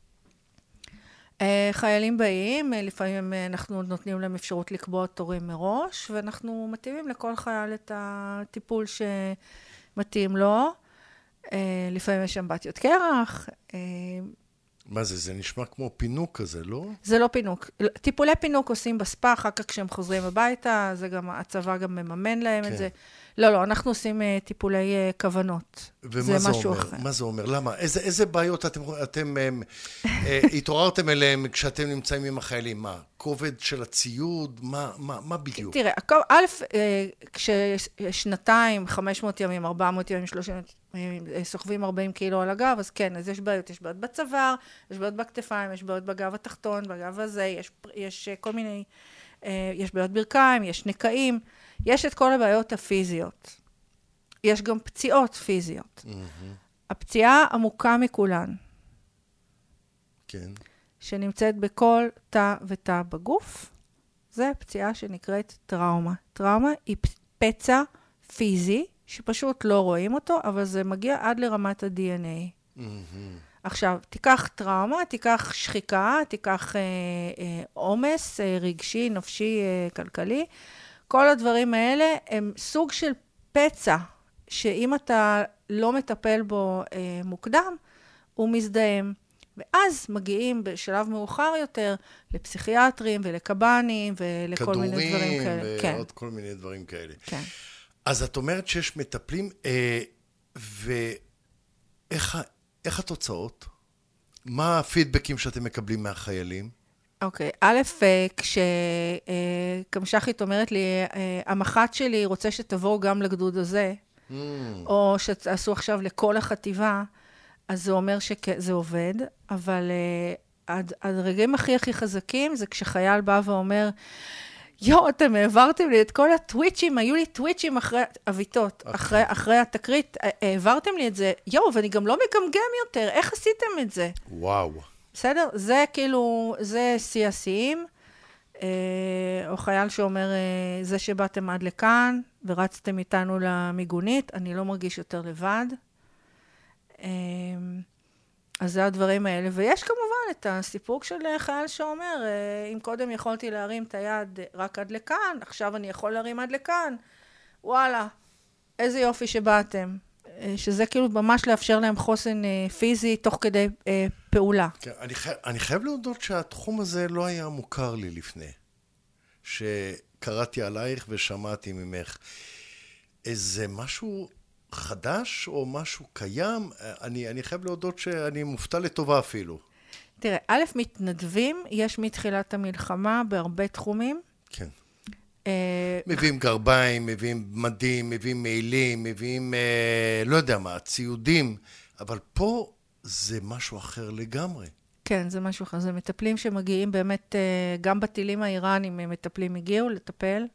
חיילים באים, לפעמים אנחנו נותנים להם אפשרות לקבוע תורים מראש, ואנחנו מתאימים לכל חייל את הטיפול שמתאים לו. לפעמים יש שם בתיות קרח. מה זה? זה נשמע כמו פינוק כזה, לא? זה לא פינוק. טיפולי פינוק עושים בספה, אחר כך כשהם חוזרים הביתה, זה גם, הצבא גם מממן להם את זה. לא, אנחנו עושים טיפולי כוונות. ומה זה אומר? מה זה אומר? למה? איזה בעיות אתם התעוררתם אליהם כשאתם נמצאים עם החיילים? מה? כובד של הציוד? מה בדיוק? תראה, א', כששנתיים, 500 ימים, 400 ימים, 300 ימים, סוחבים 40 קילו על הגב, אז כן, אז יש בעיות בצוואר, יש בעיות בכתפיים, יש בעיות בגב התחתון, בגב הזה, יש כל מיני, יש בעיות ברכיים, יש נקעים, יש את כל הבעיות הפיזיות. יש גם פציעות פיזיות. הפציעה עמוקה מכולן. כן. שנמצאת בכל תא ותא בגוף, זה פציעה שנקראת טראומה. טראומה היא פצע פיזי, שפשוט לא רואים אותו, אבל זה מגיע עד לרמת ה-DNA. עכשיו, תיקח טראומה, תיקח שחיקה, תיקח עומס רגשי, נפשי, כלכלי. כל הדברים האלה הם סוג של פצע, שאם אתה לא מטפל בו מוקדם, הוא מזדהם. ואז מגיעים בשלב מאוחר יותר לפסיכיאטרים ולקב"נים ולכל מיני דברים כאלה. כדורים ועוד כל מיני דברים כאלה. כן. אז את אומרת שיש מטפלים, ואיך התוצאות? מה הפידבקים שאתם מקבלים מהחיילים? אוקיי, א', כשקמש"חית אומרת לי, המח"ט שלי רוצה שתבואו גם לגדוד הזה, או שתעשו עכשיו לכל החטיבה, אז זה אומר שזה עובד, אבל הרגעים הכי חזקים זה כשחייל בא ואומר, אתם העברתם לי את כל הטוויצ'ים, היו לי טוויצ'ים אחרי אביטות, אחרי התקרית, העברתם לי את זה, ואני גם לא מגמגם יותר, איך עשיתם את זה? וואו. בסדר? זה כאילו, זה שיא השיאים, או חייל שאומר, זה שבאתם עד לכאן, ורצתם איתנו למיגונית, אני לא מרגיש יותר לבד. אז זה הדברים האלה. ויש כמובן את הסיפוק של חייל שאומר, אם קודם יכולתי להרים את היד רק עד לכאן, עכשיו אני יכול להרים עד לכאן. וואלה, איזה יופי שבאתם. שזה כאילו ממש לאפשר להם חוסן פיזי תוך כדי פעולה. כן, אני חייב להודות שהתחום הזה לא היה מוכר לי לפני. שקראתי עלייך ושמעתי ממך. איזה משהו חדש או משהו קיים? אני חייב להודות שאני מופתע לטובה אפילו. תראה, א', מתנדבים, יש מתחילת המלחמה בהרבה תחומים. כן. מביאים גרביים, מביאים מדים, מביאים מעילים, מביאים, לא יודע מה, ציודים, אבל פה זה משהו אחר לגמרי. כן, זה משהו אחר. זה מטפלים שמגיעים באמת, גם בטילים האיראנים מטפלים הגיעו לטפל.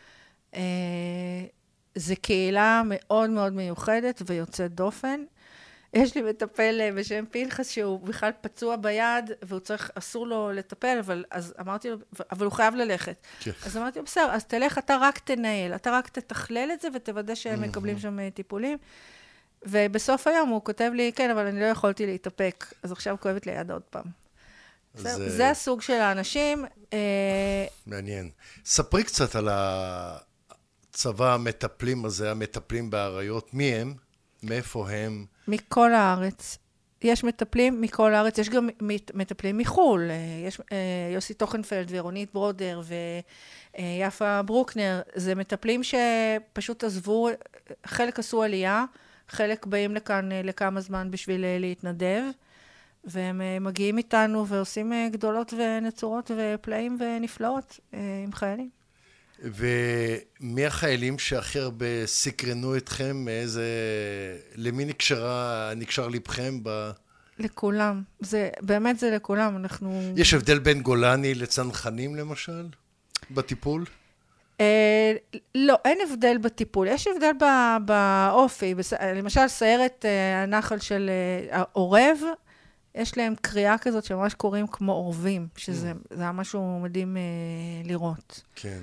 זה קהילה מאוד מאוד מיוחדת ויוצאת דופן. יש לי מטפל בשם פנחס שהוא בכלל פצוע ביד, והוא צריך, אסור לו לטפל, אז אמרתי לו, אבל הוא חייב ללכת. כן. אז אמרתי לו, בסדר, אז תלך, אתה רק תנהל, אתה רק תתכלל את זה, ותוודא שהם מקבלים שם טיפולים. ובסוף היום הוא כותב לי, כן, אבל אני לא יכולתי להתאפק, אז עכשיו כואבת לי יד עוד פעם. זה הסוג של האנשים. מעניין. ספרי קצת על הצבא המטפלים הזה, המטפלים באריות. מי הם? מאיפה הם? מכל הארץ. יש מטפלים מכל הארץ, יש גם מטפלים מחול. יש יוסי טוכנפלד ורונית ברודר ויפה ברוקנר. זה מטפלים שפשוט עזבו, חלק עשו עלייה, חלק באים לכאן לכמה זמן בשביל להתנדב, והם מגיעים איתנו ועושים גדולות ונצורות ופלאים ונפלאות עם חיילים. ומי החיילים שהכי הרבה סקרנו אתכם? למי נקשר לבכם? לכולם. באמת זה לכולם. יש הבדל בין גולני לצנחנים למשל? בטיפול? לא, אין הבדל בטיפול. יש הבדל באופי. למשל, סיירת הנחל של עורב, יש להם קריאה כזאת שממש קוראים כמו עורבים, שזה היה משהו מדהים לראות. כן.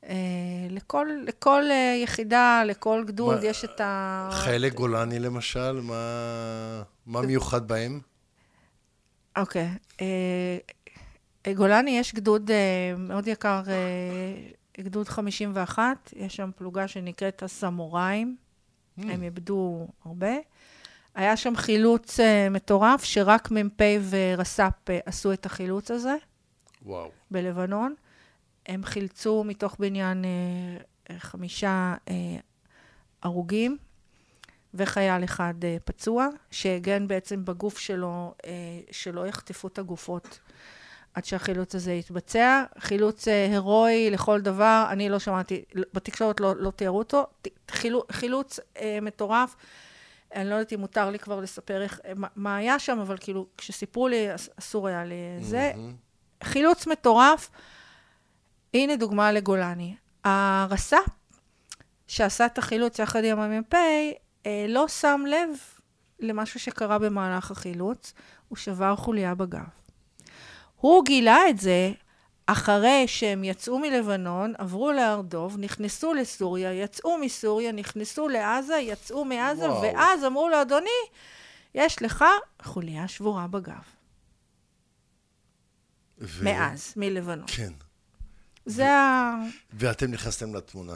לכל יחידה, לכל גדוד, יש את חיילי גולני למשל, מה מיוחד בהם? אוקיי. גולני יש גדוד מאוד יקר, גדוד 51, יש שם פלוגה שנקראת הסמוראים, הם איבדו הרבה. היה שם חילוץ מטורף, שרק מ"פ ורס"פ עשו את החילוץ הזה. וואו. בלבנון. הם חילצו מתוך בניין 5 הרוגים, וחייל אחד פצוע, שהגן בעצם בגוף שלו, שלא יחטפו את הגופות עד שהחילוץ הזה יתבצע. חילוץ הרואי לכל דבר, אני לא שמעתי, בתקשורת לא תיארו אותו, חילוץ מטורף, אני לא יודעת אם מותר לי כבר לספר מה היה שם, אבל כאילו כשסיפרו לי אסור היה לי זה. חילוץ מטורף, הנה דוגמה לגולני. הרס"פ שעשה את החילוץ יחד עם המ"פ, לא שם לב למשהו שקרה במהלך החילוץ, הוא שבר חוליה בגב. הוא גילה את זה אחרי שהם יצאו מלבנון, עברו לארדוב, נכנסו לסוריה, יצאו מסוריה, נכנסו לעזה, יצאו מעזה, וואו. ואז אמרו לו, אדוני, יש לך חוליה שבורה בגב. מאז, מלבנון. כן. ואתם נכנסתם לתמונה.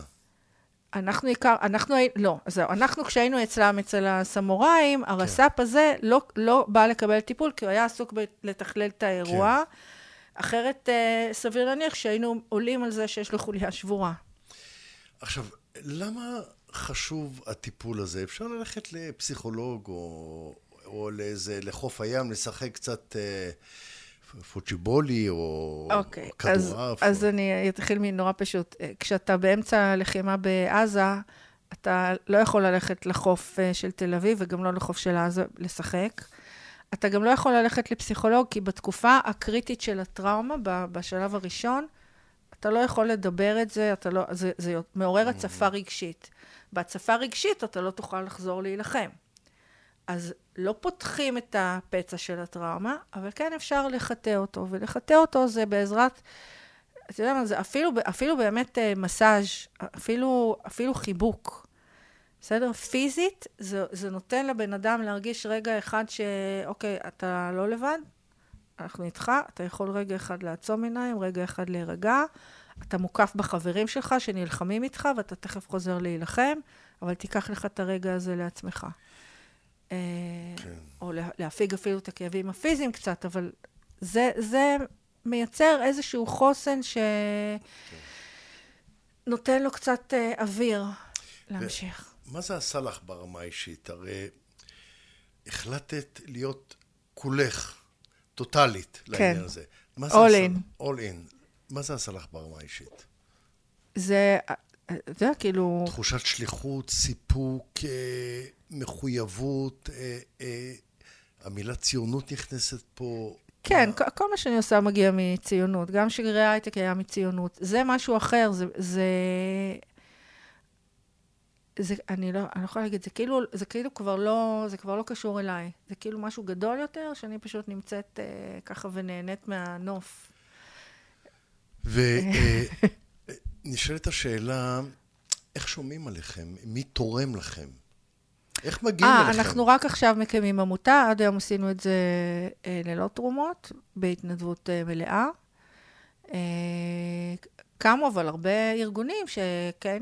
אנחנו כשהיינו אצל הסמוראים, הרס"פ הזה לא בא לקבל טיפול, כי הוא היה עסוק לתכלל את האירוע, אחרת סביר להניח שהיינו עולים על זה שיש לו חוליה שבורה. עכשיו, למה חשוב הטיפול הזה? אפשר ללכת לפסיכולוג או לחוף הים, לשחק קצת פוצ'יבולי או כדורעף. אז אני אתחיל מנורא פשוט. כשאתה באמצע לחימה בעזה, אתה לא יכול ללכת לחוף של תל אביב, וגם לא לחוף של עזה לשחק. אתה גם לא יכול ללכת לפסיכולוג, כי בתקופה הקריטית של הטראומה, בשלב הראשון, אתה לא יכול לדבר את זה, זה מעורר הצפה רגשית. בהצפה רגשית אתה לא תוכל לחזור להילחם. אז לא פותחים את הפצע של הטראומה, אבל כן אפשר לחטא אותו, ולחטא אותו זה בעזרת, אתה יודע מה, זה אפילו באמת מסאז', אפילו חיבוק. בסדר? פיזית, זה נותן לבן אדם להרגיש רגע אחד אוקיי, אתה לא לבד, אנחנו איתך, אתה יכול רגע אחד לעצום עיניים, רגע אחד להירגע, אתה מוקף בחברים שלך שנלחמים איתך, ואתה תכף חוזר להילחם, אבל תיקח לך את הרגע הזה לעצמך. או להפיג אפילו את הכאבים הפיזיים קצת, אבל זה מייצר איזשהו חוסן שנותן לו קצת אוויר להמשיך. מה זה עשה לך ברמה האישית? הרי החלטת להיות כולך, טוטלית לעניין הזה. all in. all in. מה זה עשה לך ברמה האישית? זה כאילו... תחושת שליחות, סיפוק, מחויבות, המילה ציונות נכנסת פה. כן, כל מה שאני עושה מגיע מציונות. גם שגרי הייטק היה מציונות. זה משהו אחר, אני לא יכולה להגיד, זה כאילו כבר לא קשור אליי. זה כאילו משהו גדול יותר, שאני פשוט נמצאת ככה ונהנית מהנוף. ונשאלת השאלה, איך שומעים עליכם? מי תורם לכם? איך מגיעים אליכם? אנחנו רק עכשיו מקיימים עמותה, עד היום עשינו את זה ללא תרומות, בהתנדבות מלאה. קמו אבל הרבה ארגונים שכן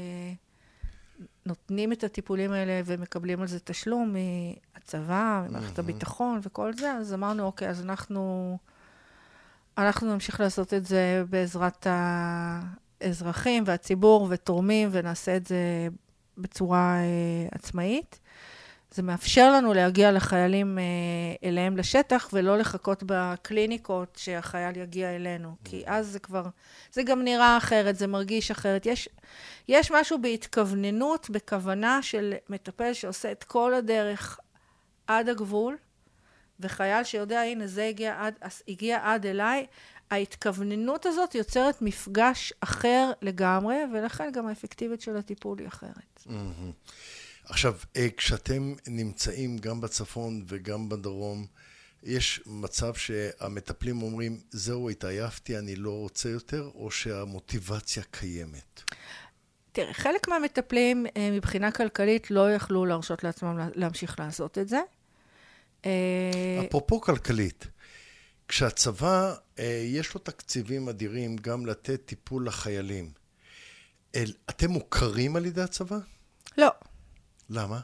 נותנים את הטיפולים האלה ומקבלים על זה תשלום מהצבא, ממערכת הביטחון וכל זה, אז אמרנו, אוקיי, אז אנחנו נמשיך לעשות את זה בעזרת האזרחים והציבור ותורמים, ונעשה את זה בצורה עצמאית. זה מאפשר לנו להגיע לחיילים אליהם לשטח, ולא לחכות בקליניקות שהחייל יגיע אלינו. כי אז זה גם נראה אחרת, זה מרגיש אחרת. יש משהו בהתכווננות, בכוונה של מטפל שעושה את כל הדרך עד הגבול, וחייל שיודע, הנה, זה הגיע עד אליי, ההתכווננות הזאת יוצרת מפגש אחר לגמרי, ולכן גם האפקטיבית של הטיפול היא אחרת. עכשיו, כשאתם נמצאים גם בצפון וגם בדרום, יש מצב שהמטפלים אומרים, זהו, התעייפתי, אני לא רוצה יותר, או שהמוטיבציה קיימת? תראה, חלק מהמטפלים מבחינה כלכלית לא יכלו להרשות לעצמם להמשיך לעשות את זה. אפרופו כלכלית, כשהצבא יש לו תקציבים אדירים גם לתת טיפול לחיילים, אתם מוכרים על ידי הצבא? לא. למה?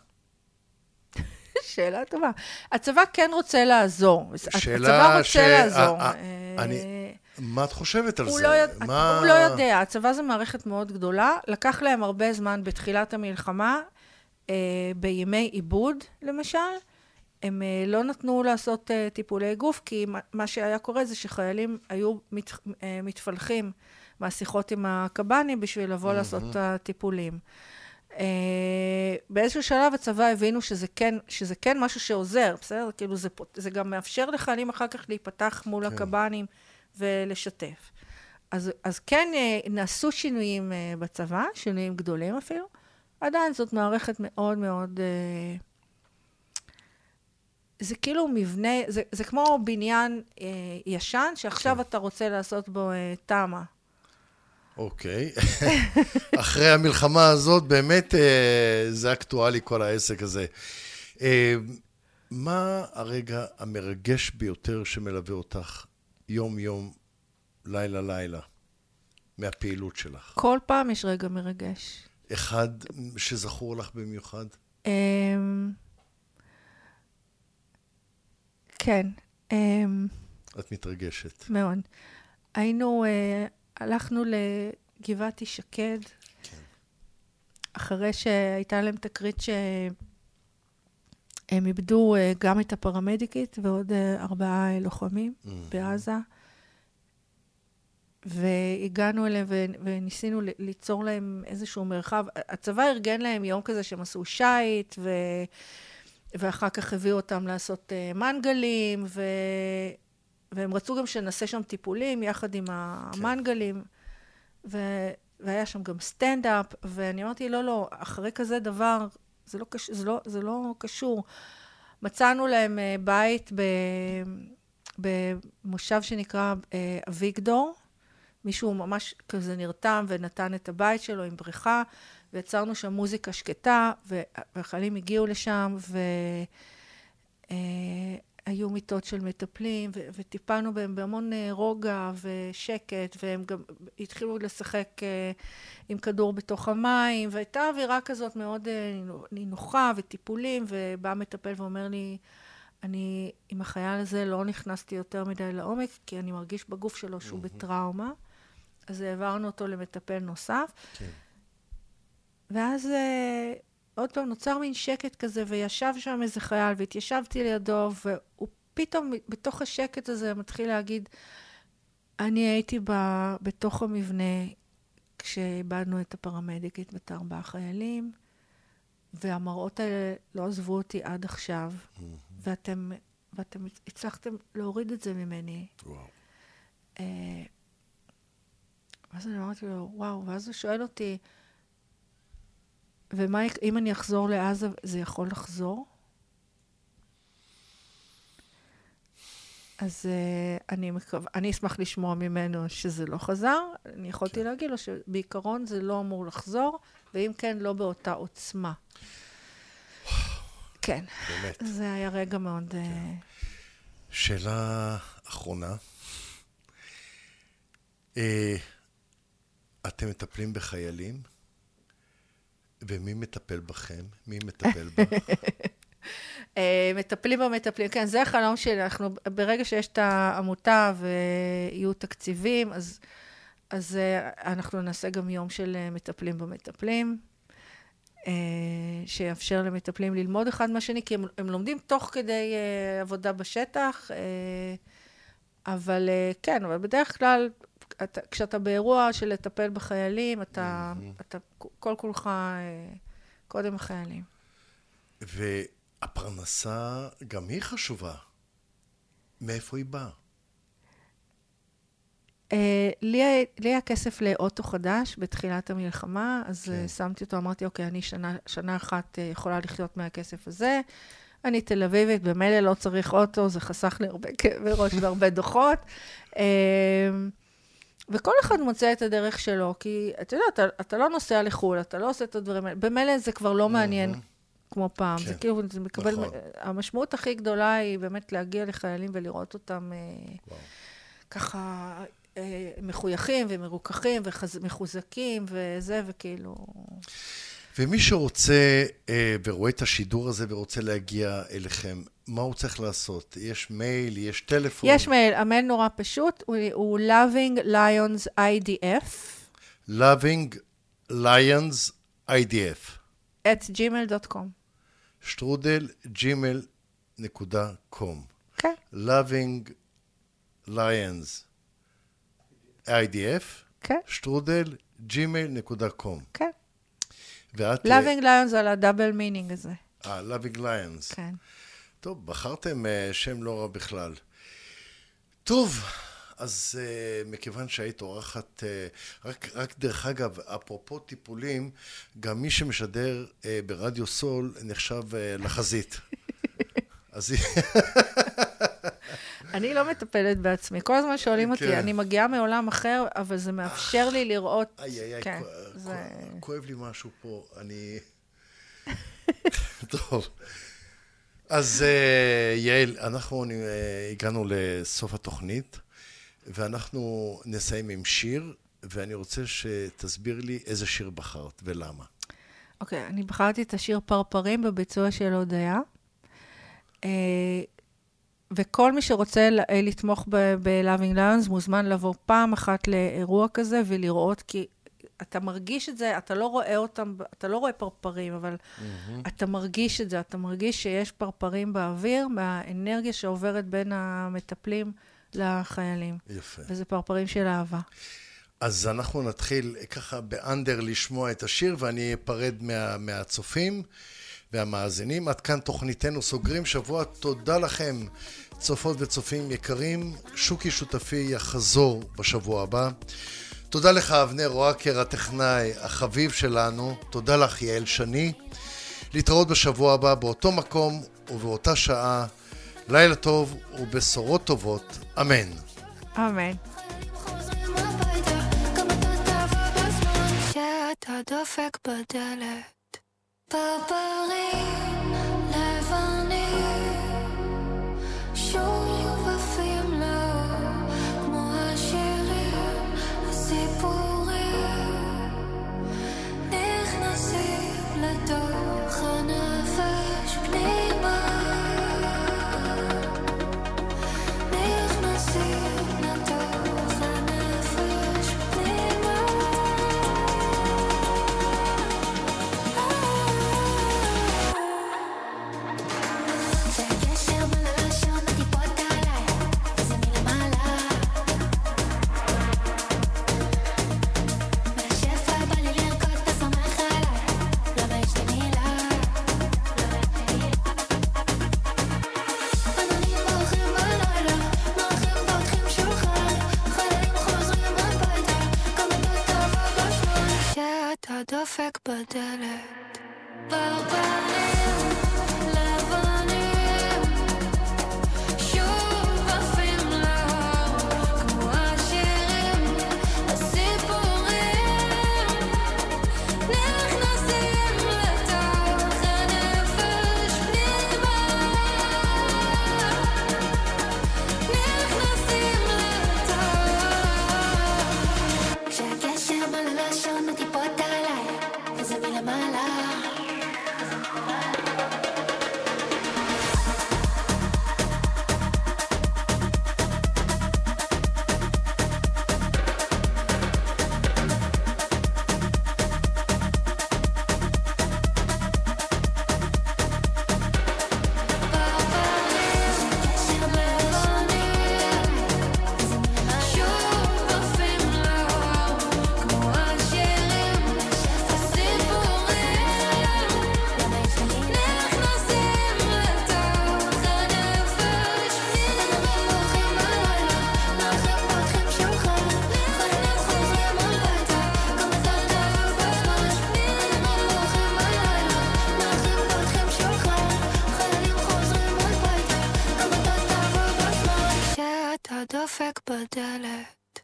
שאלה טובה. הצבא כן רוצה לעזור. הצבא רוצה לעזור. מה את חושבת על זה? הוא לא יודע. הצבא זו מערכת מאוד גדולה. לקח להם הרבה זמן בתחילת המלחמה, בימי עיבוד, למשל. הם לא נתנו לעשות טיפולי גוף, כי מה שהיה קורה זה שחיילים היו מתפלחים מהשיחות עם הקב"נים בשביל לבוא לעשות את הטיפולים. באיזשהו שלב הצבא הבינו שזה כן משהו שעוזר, בסדר? כאילו זה גם מאפשר לחיילים אחר כך להיפתח מול הקב"נים ולשתף. אז כן נעשו שינויים בצבא, שינויים גדולים אפילו. עדיין זאת מערכת מאוד מאוד... זה כאילו מבנה, זה כמו בניין ישן, שעכשיו אתה רוצה לעשות בו תמה. אוקיי. אחרי המלחמה הזאת, באמת זה אקטואלי כל העסק הזה. מה הרגע המרגש ביותר שמלווה אותך יום-יום, לילה-לילה, מהפעילות שלך? כל פעם יש רגע מרגש. אחד שזכור לך במיוחד? כן. את מתרגשת. מאוד. הלכנו לגבעתי שקד, כן. אחרי שהייתה להם תקרית שהם איבדו גם את הפרמדיקית ועוד 4 לוחמים בעזה. והגענו אליהם וניסינו ליצור להם איזשהו מרחב. הצבא ארגן להם יום כזה שהם עשו שייט, ואחר כך הביאו אותם לעשות מנגלים, והם רצו גם שנעשה שם טיפולים יחד עם המנגלים, והיה שם גם סטנד-אפ, ואני אמרתי, לא, אחרי כזה דבר, זה לא קשור. מצאנו להם בית במושב שנקרא אביגדור, מישהו ממש כזה נרתם ונתן את הבית שלו עם בריכה, ויצרנו שם מוזיקה שקטה, והחיילים הגיעו לשם, והיו מיטות של מטפלים, וטיפלנו בהם בהמון רוגע ושקט, והם גם התחילו לשחק עם כדור בתוך המים, והייתה אווירה כזאת מאוד נינוחה וטיפולים, ובא מטפל ואומר לי, אני עם החייל הזה לא נכנסתי יותר מדי לעומק, כי אני מרגיש בגוף שלו שהוא בטראומה, אז העברנו אותו למטפל נוסף. כן. ואז עוד פעם נוצר מין שקט כזה, וישב שם איזה חייל, והתיישבתי לידו, והוא פתאום בתוך השקט הזה מתחיל להגיד, אני הייתי בתוך המבנה, כשאיבדנו את הפרמדיקית ואת 4 חיילים, והמראות האלה לא עזבו אותי עד עכשיו, ואתם הצלחתם להוריד את זה ממני. וואו. ואז אני אמרתי לו, וואו, ואז הוא שואל אותי, ומה אם אני אחזור לעזה, זה יכול לחזור? אז אני אשמח לשמוע ממנו שזה לא חזר. אני יכולתי להגיד לו שבעיקרון זה לא אמור לחזור, ואם כן, לא באותה עוצמה. כן. באמת. זה היה רגע מאוד... שאלה אחרונה. אתם מטפלים בחיילים? ומי מטפל בכם? מי מטפל בך? מטפלים במטפלים, כן, זה החלום שלי. אנחנו, ברגע שיש את העמותה ויהיו תקציבים, אז אנחנו נעשה גם יום של מטפלים במטפלים, שיאפשר למטפלים ללמוד אחד מהשני, כי הם לומדים תוך כדי עבודה בשטח, אבל כן, אבל בדרך כלל, כשאתה באירוע של לטפל בחיילים, אתה כל כולך קודם החיילים. והפרנסה גם היא חשובה. מאיפה היא באה? לי היה כסף לאוטו חדש בתחילת המלחמה, אז שמתי אותו, אמרתי, אוקיי, אני שנה אחת יכולה לחיות מהכסף הזה, אני תל אביבית, במילא לא צריך אוטו, זה חסך לי הרבה כאבי ראש והרבה דוחות. וכל אחד מוצא את הדרך שלו, כי אתה יודע, אתה לא נוסע לחו"ל, אתה לא עושה את הדברים האלה, במילא זה כבר לא מעניין כמו פעם, זה כאילו, זה מקבל, המשמעות הכי גדולה היא באמת להגיע לחיילים ולראות אותם ככה מחויכים ומרוככים ומחוזקים וזה, וכאילו... ומי שרוצה ורואה את השידור הזה ורוצה להגיע אליכם, מה הוא צריך לעשות? יש מייל, יש טלפון? יש מייל, המייל נורא פשוט, הוא Loving Lions IDF. Loving Lions IDF. @gmail.com. @gmail.com. כן. Loving Lions IDF. כן. @gmail.com. כן. ואת... Loving Lions על הדאבל מינינג הזה. Loving Lions. כן. טוב, בחרתם שם לא רע בכלל. טוב, אז מכיוון שהיית אורחת, רק דרך אגב, אפרופו טיפולים, גם מי שמשדר ברדיו סול נחשב לחזית. אז... אני לא מטפלת בעצמי. כל הזמן שואלים אותי, אני מגיעה מעולם אחר, אבל זה מאפשר לי לראות... כואב לי משהו פה, אני... טוב. אז יעל, אנחנו הגענו לסוף התוכנית, ואנחנו נסיים עם שיר, ואני רוצה שתסביר לי איזה שיר בחרת ולמה. אוקיי, אני בחרתי את השיר פרפרים בביצוע של הודיה, וכל מי שרוצה לתמוך ב-Loving Lions מוזמן לבוא פעם אחת לאירוע כזה ולראות, כי אתה מרגיש את זה, אתה לא רואה אותם, אתה לא רואה פרפרים, אבל אתה מרגיש את זה, אתה מרגיש שיש פרפרים באוויר, מהאנרגיה שעוברת בין המטפלים לחיילים. יפה. וזה פרפרים של אהבה. אז אנחנו נתחיל ככה באנדר לשמוע את השיר, ואני אפרד מהצופים והמאזינים. עד כאן תוכניתנו, סוגרים שבוע. תודה לכם, צופות וצופים יקרים. שוקי שותפי יחזור בשבוע הבא. תודה לך אבנר רועקר, הטכנאי החביב שלנו. תודה לך יעל שני. להתראות בשבוע הבא באותו מקום ובאותה שעה. לילה טוב ובשורות טובות. אמן. אמן. שאתה דופק בדלת, פרפרים לבנים שוב עפים לו כמו השירים, הסיפורים נכנסים לתוך הנפש פנימה, נכנסים לתוך הנפש פנימה. שהקשר בין הלשון מטיפות עליי, וזה מלמעלה. מהשפע בא לי לרקוד, אתה סומך עליי, למה יש לי מילה? עננים בורחים בלילה, מרחים פותחים שולחן, חיילים חוזרים הביתה, גם את אהבה בשמאל. שאתה דופק בדלת, פרפרים לבנים שוב עפים לאור כמו השירים, הסיפורים נכנסים לתוך הנפש פנימה, נכנסים לתוך. כשהקשר בא ללשון מטיפות עליי, וזה מלמעלה. דופק בדלת.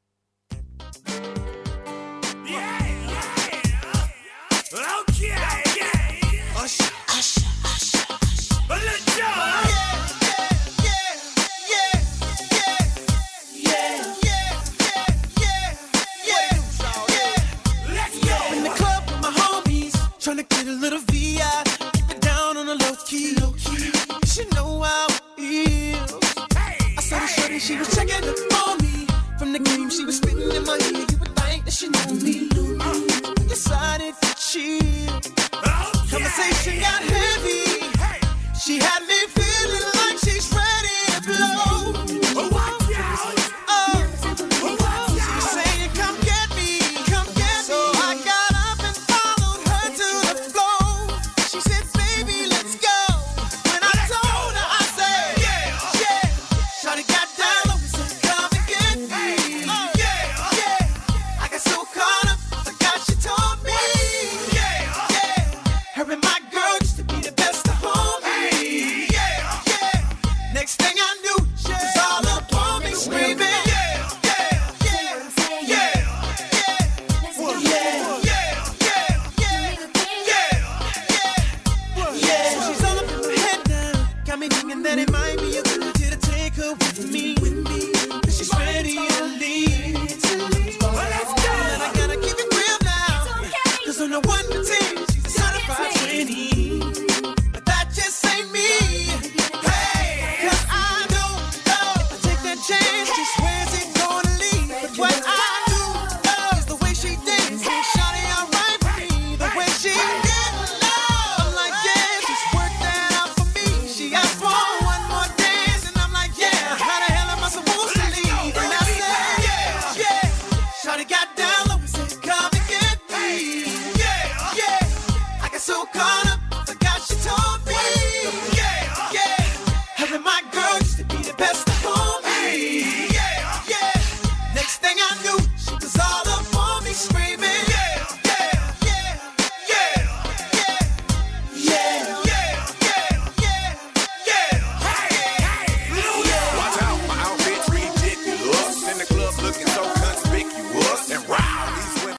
Trying to get a little VI, keep it down on a low key. You should know how it is. I saw the shorty, she was checking up on me. From the game, she was spitting in my ear. You would think that she knew me. We decided to chill. Conversation got heavy. She had me feeling like she's ready to blow. She's saying, come get me, come get me. So I got up and followed her to the floor. She said, baby, let's go. When I told her, I said, yeah. Shawty got down low, said, come and get me. I got so caught up, forgot she told me. Her and my girl used to be the best of homies. Next thing I knew, she was all up on me, screaming. She's all up in my head now, got me thinking that it might be a good idea to take her with me. She's ready to leave. But I gotta keep it real now, 'cause I'm the one to take